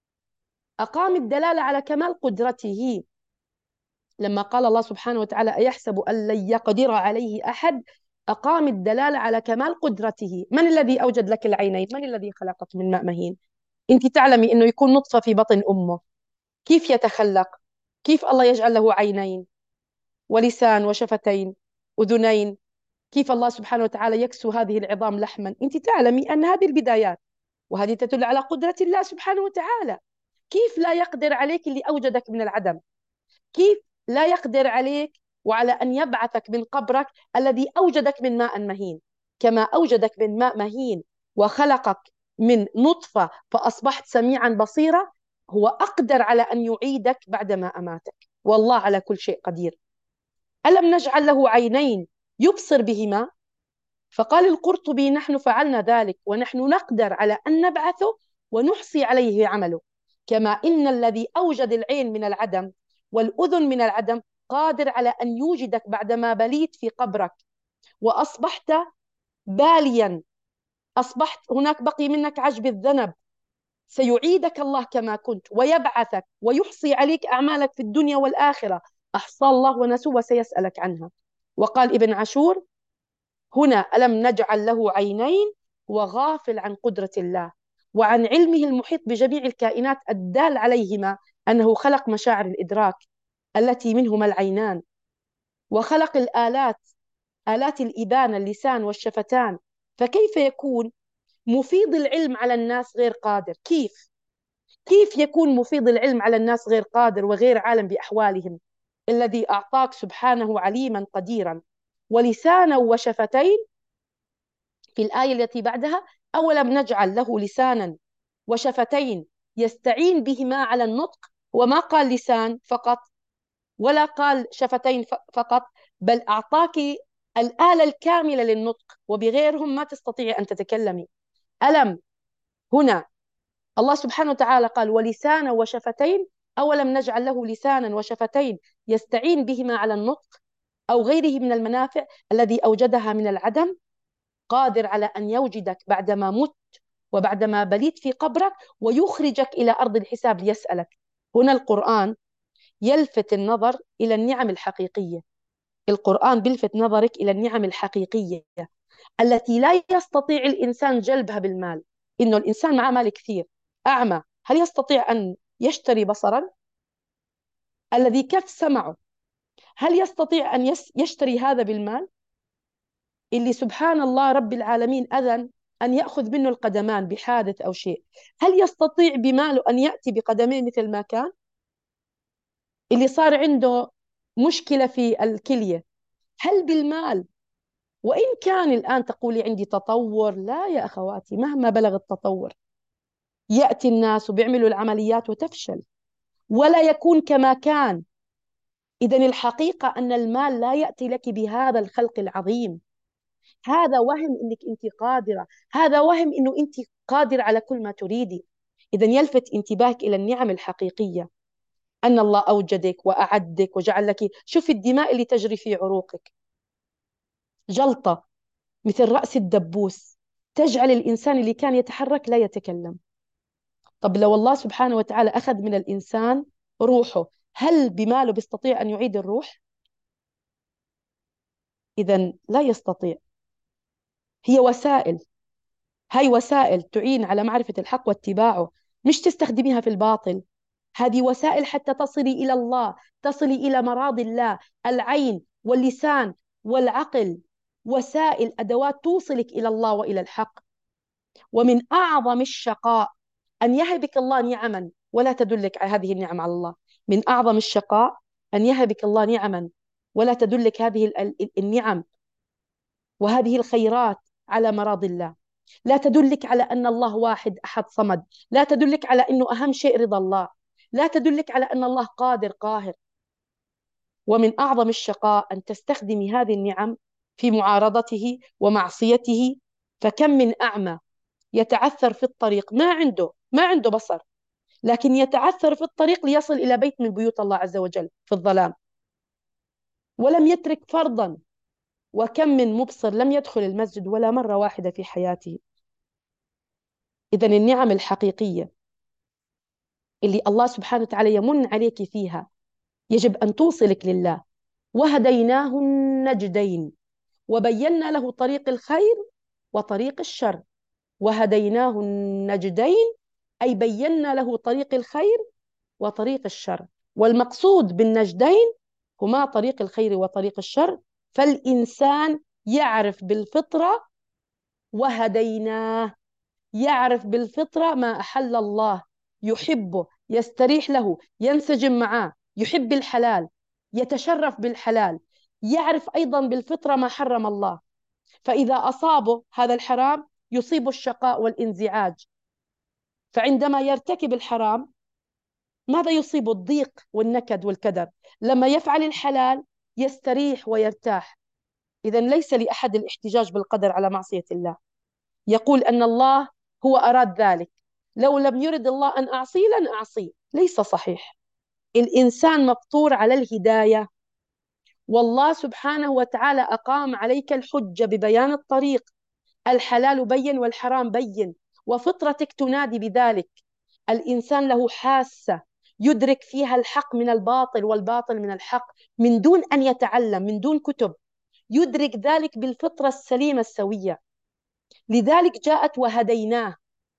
أقام الدلالة على كمال قدرته. لما قال الله سبحانه وتعالى أيحسب أن لن يقدر عليه أحد، أقام الدلالة على كمال قدرته. من الذي أوجد لك العينين؟ من الذي خلقك من ماء مهين؟ أنت تعلمي أنه يكون نطفة في بطن أمه، كيف يتخلق؟ كيف الله يجعل له عينين ولسان وشفتين أذنين؟ كيف الله سبحانه وتعالى يكسو هذه العظام لحما؟ أنت تعلمي أن هذه البدايات، وهذه تدل على قدرة الله سبحانه وتعالى. كيف لا يقدر عليك اللي أوجدك من العدم؟ كيف لا يقدر عليك وعلى أن يبعثك من قبرك الذي أوجدك من ماء مهين؟ كما أوجدك من ماء مهين وخلقك من نطفة فأصبحت سميعا بصيرا، هو أقدر على أن يعيدك بعدما أماتك. والله على كل شيء قدير. ألم نجعل له عينين يبصر بهما؟ فقال القرطبي نحن فعلنا ذلك ونحن نقدر على أن نبعثه ونحصي عليه عمله، كما إن الذي أوجد العين من العدم والأذن من العدم قادر على أن يوجدك بعدما بليت في قبرك وأصبحت باليا، أصبحت هناك بقي منك عجب الذنب، سيعيدك الله كما كنت ويبعثك ويحصي عليك أعمالك في الدنيا والآخرة، أحصى الله ونسوه وسيسألك عنها. وقال ابن عاشور هنا ألم نجعل له عينين، وغافل عن قدرة الله وعن علمه المحيط بجميع الكائنات الدال عليهما أنه خلق مشاعر الإدراك التي منهما العينان، وخلق الآلات، آلات الإبانة، اللسان والشفتان. فكيف يكون مفيض العلم على الناس غير قادر؟ كيف يكون مفيض العلم على الناس غير قادر وغير عالم بأحوالهم؟ الذي أعطاك سبحانه عليما قديرا ولسانا وشفتين. في الآية التي بعدها أولم نجعل له لسانا وشفتين يستعين بهما على النطق، وما قال لسان فقط ولا قال شفتين فقط، بل أعطاك الآلة الكاملة للنطق، وبغيرهم ما تستطيعي أن تتكلمي. ألم هنا الله سبحانه وتعالى قال ولسانا وشفتين، أولم نجعل له لسانا وشفتين يستعين بهما على النطق أو غيره من المنافع الذي أوجدها من العدم، قادر على أن يوجدك بعدما مت وبعدما بليت في قبرك ويخرجك إلى أرض الحساب ليسألك. هنا القرآن يلفت النظر إلى النعم الحقيقية. القرآن بيلفت نظرك إلى النعم الحقيقية التي لا يستطيع الإنسان جلبها بالمال. إنه الإنسان معه مال كثير، أعمى، هل يستطيع أن يشتري بصرا؟ الذي كف سمعه، هل يستطيع أن يشتري هذا بالمال؟ اللي سبحان الله رب العالمين أذن أن يأخذ منه القدمان بحادث أو شيء، هل يستطيع بماله أن يأتي بقدميه مثل ما كان؟ اللي صار عنده مشكلة في الكلية، هل بالمال؟ وإن كان الآن تقولي عندي تطور، لا يا أخواتي، مهما بلغ التطور يأتي الناس وبيعملوا العمليات وتفشل ولا يكون كما كان. إذن الحقيقة أن المال لا يأتي لك بهذا الخلق العظيم. هذا وهم إنك أنت قادرة، هذا وهم إنه أنت قادرة على كل ما تريدي. إذن يلفت انتباهك إلى النعم الحقيقية، أن الله أوجدك وأعدك وجعل لك، شوف الدماء اللي تجري في عروقك، جلطة مثل رأس الدبوس تجعل الإنسان اللي كان يتحرك لا يتكلم. طب لو الله سبحانه وتعالى أخذ من الإنسان روحه، هل بماله بيستطيع أن يعيد الروح؟ إذن لا يستطيع. هي وسائل، هاي وسائل تعين على معرفة الحق واتباعه، مش تستخدميها في الباطل. هذه وسائل حتى تصلي إلى الله، تصلي إلى مراضي الله. العين واللسان والعقل وسائل، أدوات توصلك إلى الله وإلى الحق. ومن أعظم الشقاء أن يهبك الله نعما ولا تدلك على هذه النعم على الله. من أعظم الشقاء أن يهبك الله نعما ولا تدلك هذه النعم وهذه الخيرات على مراضي الله، لا تدلك على أن الله واحد أحد صمد، لا تدلك على أنه أهم شيء رضا الله، لا تدلك على أن الله قادر قاهر. ومن أعظم الشقاء أن تستخدمي هذه النعم في معارضته ومعصيته. فكم من أعمى يتعثر في الطريق، ما عنده بصر، لكن يتعثر في الطريق ليصل إلى بيت من بيوت الله عز وجل في الظلام، ولم يترك فرضا. وكم من مبصر لم يدخل المسجد ولا مرة واحدة في حياته. إذن النعم الحقيقية اللي الله سبحانه وتعالى يمن عليك فيها يجب أن توصلك لله. وهديناه النجدين، وبينا له طريق الخير وطريق الشر. وهديناه النجدين أي بينا له طريق الخير وطريق الشر. والمقصود بالنجدين هما طريق الخير وطريق الشر. فالإنسان يعرف بالفطرة، وهديناه يعرف بالفطرة ما أحل الله، يحبه، يستريح له، ينسجم معاه، يحب الحلال، يتشرف بالحلال، يعرف أيضا بالفطرة ما حرم الله. فإذا أصابه هذا الحرام يصيب الشقاء والانزعاج. فعندما يرتكب الحرام ماذا يصيب؟ الضيق والنكد والكدر. لما يفعل الحلال يستريح ويرتاح. إذن ليس لأحد الاحتجاج بالقدر على معصية الله، يقول أن الله هو أراد ذلك، لو لم يرد الله أن أعصي لن أعصي. ليس صحيح. الإنسان مفطور على الهداية، والله سبحانه وتعالى أقام عليك الحجة ببيان الطريق. الحلال بين والحرام بين، وفطرتك تنادي بذلك. الإنسان له حاسة يدرك فيها الحق من الباطل والباطل من الحق من دون أن يتعلم، من دون كتب، يدرك ذلك بالفطرة السليمة السوية. لذلك جاءت وهديناه.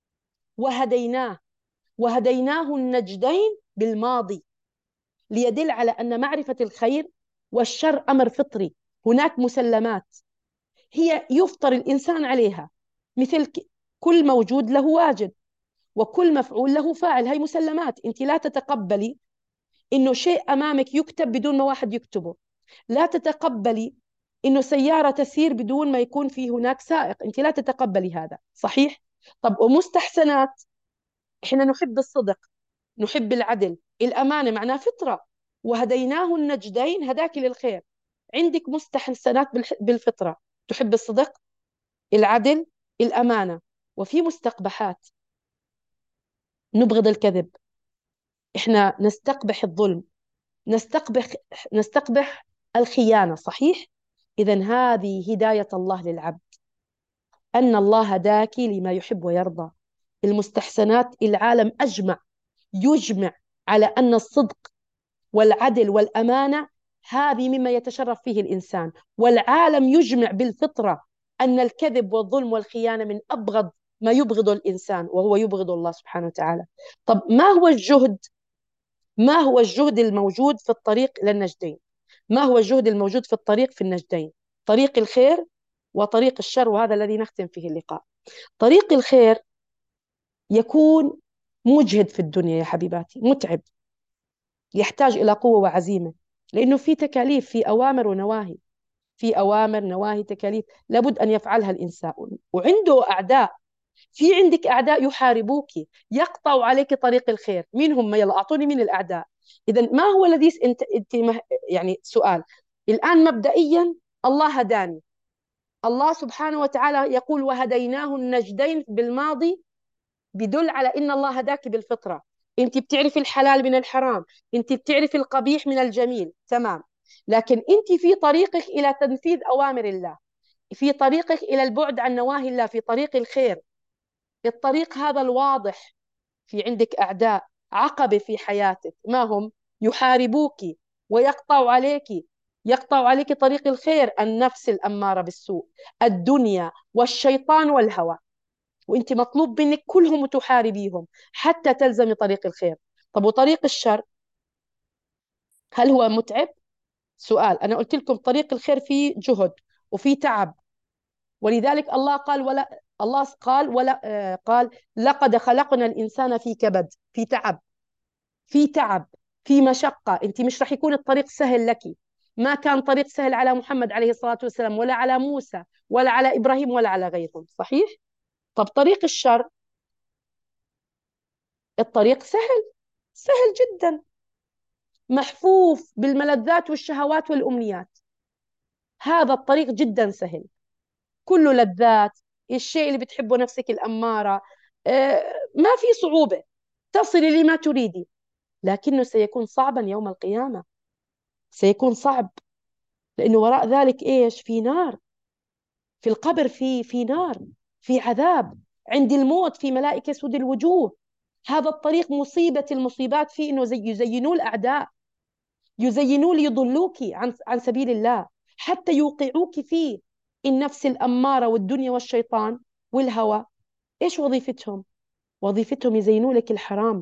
وهديناه وهديناه النجدين بالماضي، ليدل على أن معرفة الخير والشر أمر فطري. هناك مسلمات هي يفطر الإنسان عليها، مثل كل موجود له واجد وكل مفعول له فاعل. هاي مسلمات. أنت لا تتقبلي إنه شيء أمامك يكتب بدون ما واحد يكتبه. لا تتقبلي إنه سيارة تسير بدون ما يكون في هناك سائق. أنت لا تتقبلي هذا، صحيح؟ طب ومستحسنات، إحنا نحب الصدق، نحب العدل، الأمانة، معناه فطرة. وهديناه النجدين، هداك للخير. عندك مستحسنات بالفطرة، تحب الصدق، العدل، الأمانة. وفي مستقبحات، نبغض الكذب، إحنا نستقبح الظلم، نستقبح نستقبح الخيانة، صحيح؟ إذن هذه هداية الله للعبد، أن الله هداك لما يحب ويرضى. المستحسنات العالم يجمع على أن الصدق والعدل والأمانة هذه مما يتشرف فيه الإنسان. والعالم يجمع بالفطرة أن الكذب والظلم والخيانة من أبغض ما يبغض الإنسان، وهو يبغض الله سبحانه وتعالى. طب ما هو الجهد الموجود في الطريق إلى النجدين؟ ما هو الجهد الموجود في الطريق في النجدين؟ طريق الخير وطريق الشر، وهذا الذي نختم فيه اللقاء. طريق الخير يكون مجهد في الدنيا يا حبيباتي، متعب، يحتاج إلى قوة وعزيمة، لأنه في تكاليف، في أوامر ونواهي، في أوامر نواهي تكاليف لابد أن يفعلها الإنسان. وعنده أعداء، في عندك أعداء يحاربوك، يقطعوا عليك طريق الخير. مين هم؟ يلا أعطوني مين الأعداء. إذا ما هو الذي أنت يعني سؤال الآن مبدئيا، الله هداني. الله سبحانه وتعالى يقول وهديناه النجدين بالماضي، بدل على إن الله هداك بالفطرة. أنت بتعرفي الحلال من الحرام، أنت بتعرفي القبيح من الجميل، تمام. لكن أنت في طريقك إلى تنفيذ أوامر الله، في طريقك إلى البعد عن نواهي الله، في طريق الخير، الطريق هذا الواضح. في عندك أعداء عقبة في حياتك، ما هم؟ يحاربوك ويقطعوا عليك، يقطع عليك طريق الخير. النفس الأمارة بالسوء، الدنيا والشيطان والهوى. وانت مطلوب منك كلهم تحاربيهم حتى تلزمي طريق الخير. طب وطريق الشر هل هو متعب؟ سؤال. أنا قلت لكم طريق الخير فيه جهد وفيه تعب. ولذلك الله قال قال لقد خلقنا الإنسان في كبد، في تعب، في مشقة. انت مش رح يكون الطريق سهل لك، ما كان طريق سهل على محمد عليه الصلاة والسلام، ولا على موسى، ولا على إبراهيم، ولا على غيرهم. صحيح؟ طب طريق الشر، الطريق سهل، سهل جدا، محفوف بالملذات والشهوات والأمنيات. هذا الطريق جدا سهل، كله لذات، الشيء اللي بتحبه نفسك الأمارة. ما في صعوبة، تصلي لما تريدي، لكنه سيكون صعبا يوم القيامة، سيكون صعب، لأنه وراء ذلك إيش؟ في نار، في القبر في نار، في عذاب، عند الموت في ملائكة سود الوجوه. هذا الطريق مصيبة المصيبات فيه إنه يزينوه الأعداء، يزينوه ليضلوك عن سبيل الله، حتى يوقعوك فيه. النفس الأمارة والدنيا والشيطان والهوى، إيش وظيفتهم؟ وظيفتهم يزينوا لك الحرام.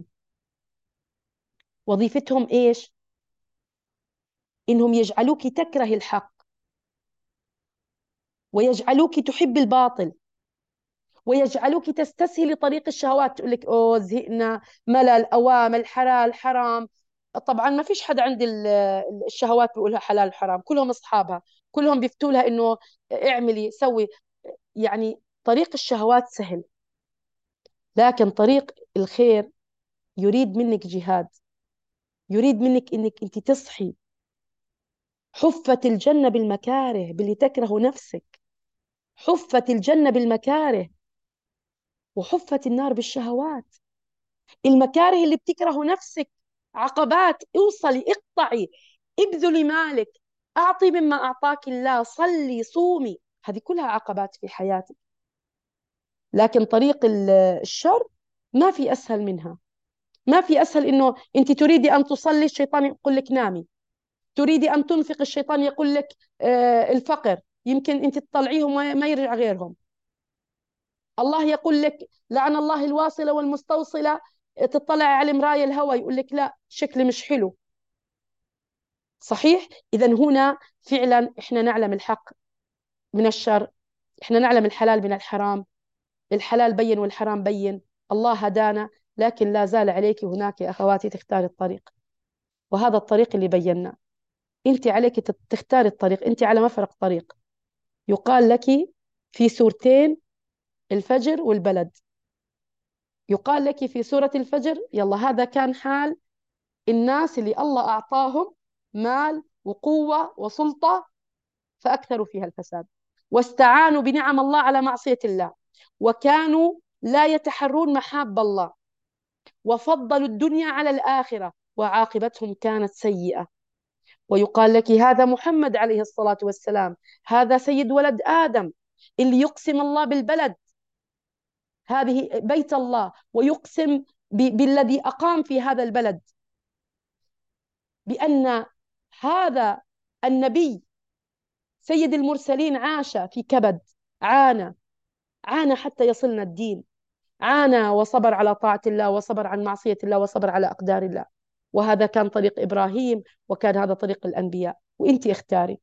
وظيفتهم إيش؟ إنهم يجعلوك تكره الحق، ويجعلوك تحب الباطل، ويجعلوك تستسهل طريق الشهوات. تقول لك أوه زهقنا، ملل، أوامر، حلال حرام. طبعا ما فيش حدا عند الشهوات بيقولها حلال حرام، كلهم أصحابها، كلهم بيفتوا لها إنه اعملي سوي. يعني طريق الشهوات سهل، لكن طريق الخير يريد منك جهاد، يريد منك إنك أنت تصحي. حفت الجنة بالمكاره، باللي تكره نفسك، حفت الجنة بالمكاره، وحفت النار بالشهوات. المكاره اللي بتكره نفسك، عقبات، اوصلي، اقطعي، ابذلي مالك، أعطي مما أعطاك الله، صلي، صومي، هذه كلها عقبات في حياتك. لكن طريق الشر ما في أسهل منها، ما في أسهل. إنه أنت تريدي أن تصلي، الشيطان يقول لك نامي. تريدي أن تنفق، الشيطان يقول لك الفقر، يمكن أنت تطلعيهم وما يرجع غيرهم. الله يقول لك لعن الله الواصلة والمستوصلة، تطلع على المراية الهوى يقول لك لا شكلي مش حلو. صحيح؟ إذا هنا فعلا إحنا نعلم الحق من الشر، إحنا نعلم الحلال من الحرام، الحلال بين والحرام بين. الله هدانا، لكن لا زال عليك هناك يا أخواتي تختار الطريق، وهذا الطريق اللي بينا. أنت عليك تختار الطريق، أنت على مفرق طريق. يقال لك في سورتين، الفجر والبلد، يقال لك في سورة الفجر، يلا هذا كان حال الناس اللي الله أعطاهم مال وقوة وسلطة فأكثروا فيها الفساد، واستعانوا بنعم الله على معصية الله، وكانوا لا يتحرون محاب الله، وفضلوا الدنيا على الآخرة، وعاقبتهم كانت سيئة. ويقال لك هذا محمد عليه الصلاة والسلام، هذا سيد ولد آدم، اللي يقسم الله بالبلد، هذه بيت الله، ويقسم بالذي أقام في هذا البلد، بأن هذا النبي سيد المرسلين عاش في كبد، عانى، عانى حتى يصلنا الدين، عانى وصبر على طاعة الله، وصبر عن معصية الله، وصبر على أقدار الله. وهذا كان طريق إبراهيم، وكان هذا طريق الأنبياء، وإنتي اختاري.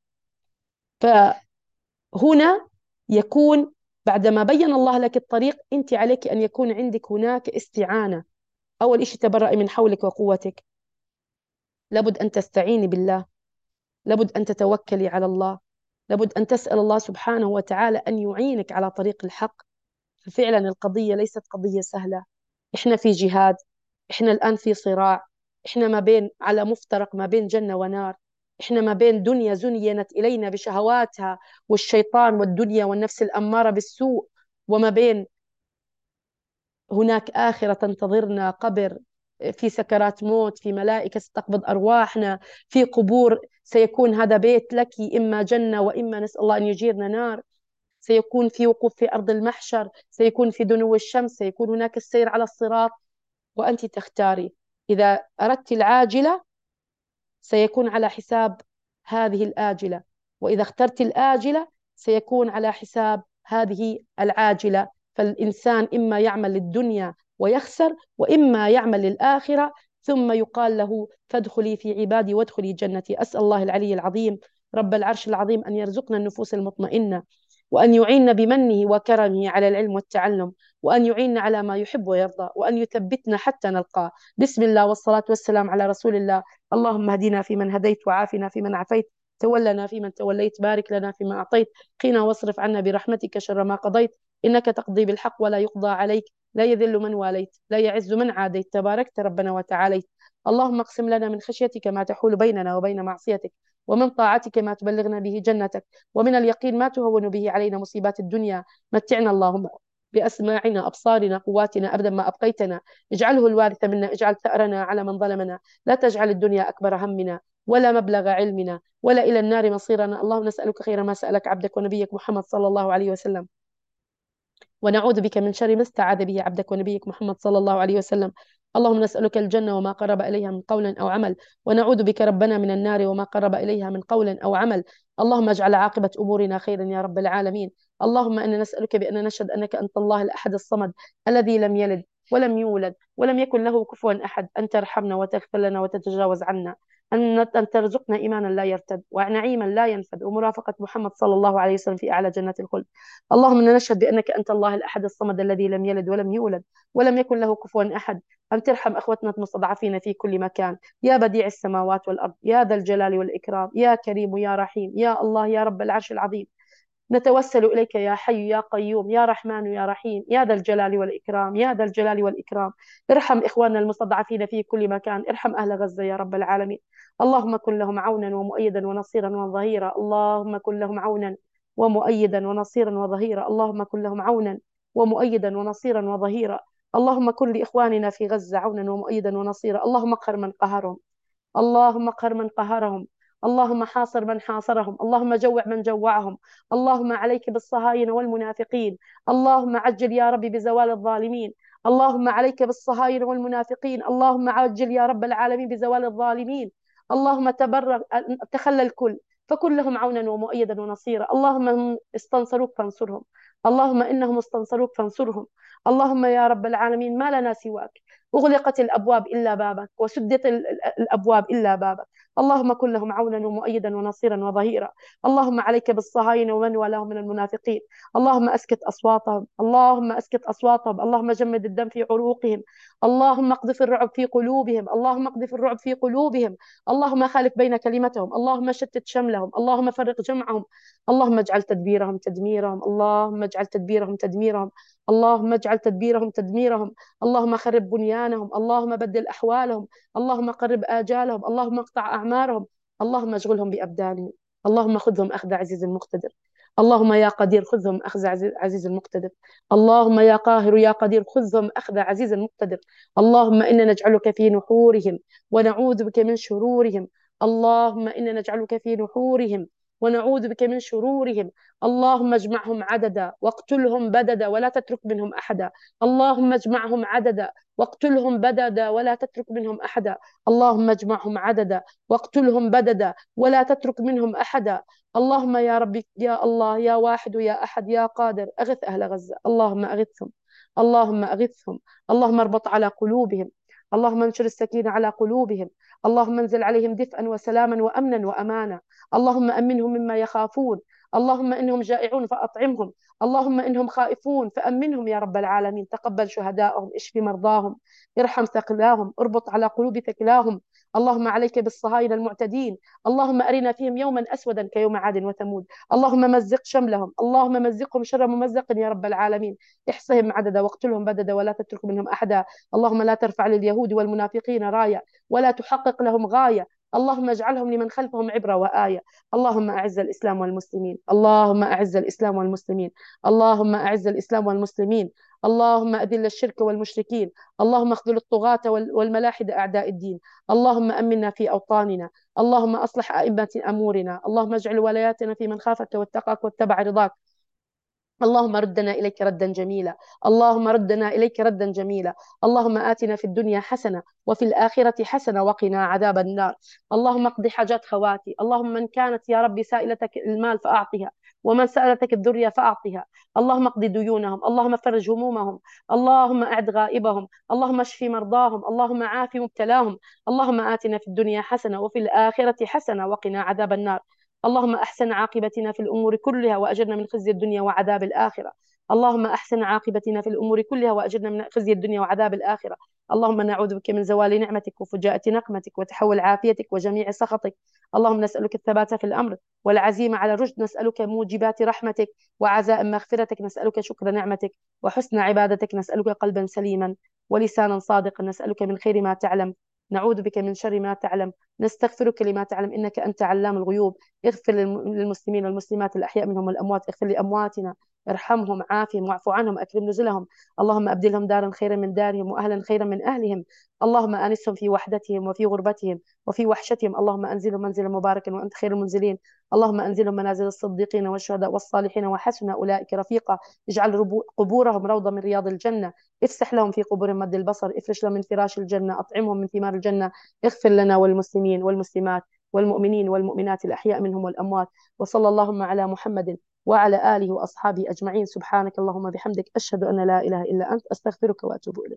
فهنا يكون بعدما بين الله لك الطريق، أنت عليك أن يكون عندك هناك استعانة. أول شيء تبرئي من حولك وقوتك، لابد أن تستعيني بالله، لابد أن تتوكلي على الله، لابد أن تسأل الله سبحانه وتعالى أن يعينك على طريق الحق. ففعلا القضية ليست قضية سهلة، إحنا في جهاد، إحنا الآن في صراع، إحنا ما بين على مفترق ما بين جنة ونار، إحنا ما بين دنيا زينت إلينا بشهواتها والشيطان والدنيا والنفس الأمارة بالسوء، وما بين هناك آخرة تنتظرنا، قبر، في سكرات موت، في ملائكة ستقبض أرواحنا، في قبور سيكون هذا بيت لك، إما جنة وإما نسأل الله أن يجيرنا نار. سيكون في وقوف في أرض المحشر، سيكون في دنو الشمس، سيكون هناك السير على الصراط، وأنت تختاري. إذا أردت العاجلة سيكون على حساب هذه الآجلة، وإذا اخترت الآجلة سيكون على حساب هذه العاجلة. فالإنسان إما يعمل للدنيا ويخسر، وإما يعمل للآخرة ثم يقال له فادخلي في عبادي وادخلي جنتي. أسأل الله العلي العظيم رب العرش العظيم أن يرزقنا النفوس المطمئنة، وأن يعيننا بمنه وكرمه على العلم والتعلم، وأن يعيننا على ما يحب ويرضى، وأن يثبتنا حتى نلقاه. بسم الله والصلاة والسلام على رسول الله. اللهم اهدنا فيمن هديت، وعافنا فيمن عافيت، تولنا فيمن توليت، بارك لنا فيما أعطيت، قنا واصرف عنا برحمتك شر ما قضيت، إنك تقضي بالحق ولا يقضى عليك، لا يذل من واليت، لا يعز من عاديت، تباركت ربنا وتعاليت. اللهم اقسم لنا من خشيتك ما تحول بيننا وبين معصيتك، ومن طاعتك ما تبلغنا به جنتك، ومن اليقين ما تهون به علينا مصيبات الدنيا. متعنا اللهم بأسماعنا أبصارنا قواتنا أبدا ما أبقيتنا، اجعله الوارث منا، اجعل ثأرنا على من ظلمنا، لا تجعل الدنيا أكبر همنا ولا مبلغ علمنا ولا إلى النار مصيرنا. اللهم نسألك خير ما سألك عبدك ونبيك محمد صلى الله عليه وسلم، ونعوذ بك من شر ما استعاذ به عبدك ونبيك محمد صلى الله عليه وسلم. اللهم نسألك الجنة وما قرب إليها من قول أو عمل، ونعوذ بك ربنا من النار وما قرب إليها من قول أو عمل. اللهم اجعل عاقبة أمورنا خيرا يا رب العالمين. اللهم إنا نسألك بأن نشهد أنك أنت الله الأحد الصمد الذي لم يلد ولم يولد ولم يكن له كفوا أحد، أن ترحمنا وتغفر لنا وتتجاوز عنا، أن ترزقنا إيمانا لا يرتد ونعيما لا ينفد ومرافقة محمد صلى الله عليه وسلم في أعلى جنات الخلد. اللهم إنا نشهد بأنك أنت الله الأحد الصمد الذي لم يلد ولم يولد ولم يكن له كفوا أحد، أن ترحم أخوتنا المستضعفين في كل مكان، يا بديع السماوات والأرض، يا ذا الجلال والإكرام، يا كريم يا رحيم يا الله يا رب العرش العظيم. نتوسل إليك يا حي يا قيوم يا رحمن يا رحيم يا ذا الجلال والإكرام يا ذا الجلال والإكرام. ارحم إخواننا المستضعفين في كل مكان، ارحم أهل غزة يا رب العالمين. اللهم كن لهم عونا ومؤيدا ونصيرا وظهيرا، اللهم كن لهم عونا ومؤيدا ونصيرا وظهيرا، اللهم كن لهم عونا ومؤيدا ونصيرا وظهيرا. اللهم كن لإخواننا في غزة عونا ومؤيدا ونصيرا. اللهم قهر من قهرهم، اللهم قهر من قهرهم، اللهم حاصر من حاصرهم، اللهم جوع من جوعهم. اللهم عليك بالصهاينة والمنافقين، اللهم عجل يا رب بزوال الظالمين. اللهم عليك بالصهاينة والمنافقين، اللهم عجل يا رب العالمين بزوال الظالمين. اللهم تبرأ تخلى الكل، فكن لهم عونا ومؤيدا ونصيرا. اللهم هم استنصروك فانصرهم، اللهم إنهم استنصروك فانصرهم. اللهم يا رب العالمين ما لنا سواك، أغلقت الأبواب إلا بابك، وسدت الأبواب إلا بابك. اللهم كن لهم عونا ومؤيدا ونصيرا وظهيرا. اللهم عليك بالصهاينة ومن والاهم من المنافقين. اللهم أسكت أصواتهم، اللهم أسكت أصواتهم، اللهم جمد الدم في عروقهم، اللهم اقذف الرعب في قلوبهم، اللهم اقذف الرعب في قلوبهم. اللهم خالف بين كلمتهم، اللهم شتت شملهم، اللهم فرق جمعهم. اللهم اجعل تدبيرهم تدميرهم، اللهم اجعل تدبيرهم تدميرهم، اللهم اجعل تدبيرهم تدميرهم. اللهم خرب بنيانهم، اللهم بدل أحوالهم، اللهم قرب آجالهم، اللهم اقطع أعمارهم، اللهم اشغلهم بأبدانهم. اللهم خذهم أخذ عزيز مقتدر، اللهم يا قدير خذهم أخذ عزيز مقتدر، اللهم يا قاهر يا قدير خذهم أخذ عزيز مقتدر. اللهم إنا نجعلك في نحورهم ونعوذ بك من شرورهم، اللهم إنا نجعلك في نحورهم ونعوذ بك من شرورهم. اللهم اجمعهم عددا واقتلهم بددا ولا تترك منهم أحدا، اللهم اجمعهم عددا واقتلهم بددا ولا تترك منهم أحدا، اللهم اجمعهم عددا واقتلهم بددا ولا تترك منهم أحدا. اللهم يا ربي يا الله يا واحد يا أحد يا قادر أغث أهل غزة، اللهم أغثهم، اللهم أغثهم، اللهم اربط على قلوبهم، اللهم انشر السكينة على قلوبهم، اللهم انزل عليهم دفئا وسلاما وأمنا وأمانا. اللهم أمنهم مما يخافون، اللهم إنهم جائعون فأطعمهم، اللهم إنهم خائفون فأمنهم يا رب العالمين. تقبل شهداءهم، اشف مرضاهم، ارحم ثقلاهم، اربط على قلوب ثقلاهم. اللهم عليك بالصهاينة المعتدين، اللهم أرنا فيهم يوما أسودا كيوم عاد وثمود. اللهم مزق شملهم، اللهم مزقهم شر ممزق يا رب العالمين. احصهم عددا واقتلهم بددا ولا تترك منهم أحدا. اللهم لا ترفع لليهود والمنافقين راية ولا تحقق لهم غاية، اللهم اجعلهم لمن خلفهم عبرة وآية. اللهم أعز الإسلام والمسلمين، اللهم أعز الإسلام والمسلمين، اللهم أعز الإسلام والمسلمين، اللهم أذل الشرك والمشركين، اللهم اخذل الطغاة والملاحد أعداء الدين. اللهم أمنا في أوطاننا، اللهم أصلح أئمة أمورنا، اللهم اجعل ولاياتنا في من خافك واتقاك واتبع رضاك. اللهم ردنا إليك ردا جميلا، اللهم ردنا إليك ردا جميلا. اللهم آتنا في الدنيا حسنة وفي الآخرة حسنة وقنا عذاب النار. اللهم اقض حاجات خواتي، اللهم من كانت يا ربي سائلتك المال فأعطها، ومن سألتك الذرية فأعطها. اللهم اقض ديونهم، اللهم فرج همومهم، اللهم أعد غائبهم، اللهم اشف مرضاهم، اللهم عاف مبتلاهم. اللهم آتنا في الدنيا حسنة وفي الآخرة حسنة وقنا عذاب النار. اللهم أحسن عاقبتنا في الأمور كلها وأجرنا من خزي الدنيا وعذاب الآخرة. اللهم أحسن عاقبتنا في الأمور كلها وأجرنا من خزي الدنيا وعذاب الآخرة. اللهم نعوذ بك من زوال نعمتك وفجاءة نقمتك وتحول عافيتك وجميع سخطك. اللهم نسألك الثبات في الأمر والعزيمة على الرشد. نسألك موجبات رحمتك وعزاء مغفرتك. نسألك شكر نعمتك وحسن عبادتك. نسألك قلبا سليما ولسانا صادقا. نسألك من خير ما تعلم، نعوذ بك من شر ما تعلم، نستغفرك لما تعلم، إنك أنت علام الغيوب. اغفر للمسلمين والمسلمات الأحياء منهم والأموات. اغفر لأمواتنا، ارحمهم، عافهم، واعف عنهم، أكرم نزلهم. اللهم أبدلهم دارا خيرا من دارهم وأهلا خيرا من أهلهم. اللهم آنسهم في وحدتهم وفي غربتهم وفي وحشتهم. اللهم أنزلهم منزلا مباركا وأنت خير المنزلين. اللهم أنزلهم منازل الصديقين والشهداء والصالحين وحسن أولئك رفيقا. اجعل قبورهم روضة من رياض الجنة. افسح لهم في قبورهم مد البصر. افرش لهم من فراش الجنة. أطعمهم من ثمار الجنة. اغفر لنا والمسلمين والمسلمات والمؤمنين والمؤمنات الأحياء منهم والأموات. وصلى اللهم على محمد وعلى آله وأصحابه أجمعين. سبحانك اللهم بحمدك، أشهد أن لا إله إلا أنت، أستغفرك وأتوب إليك.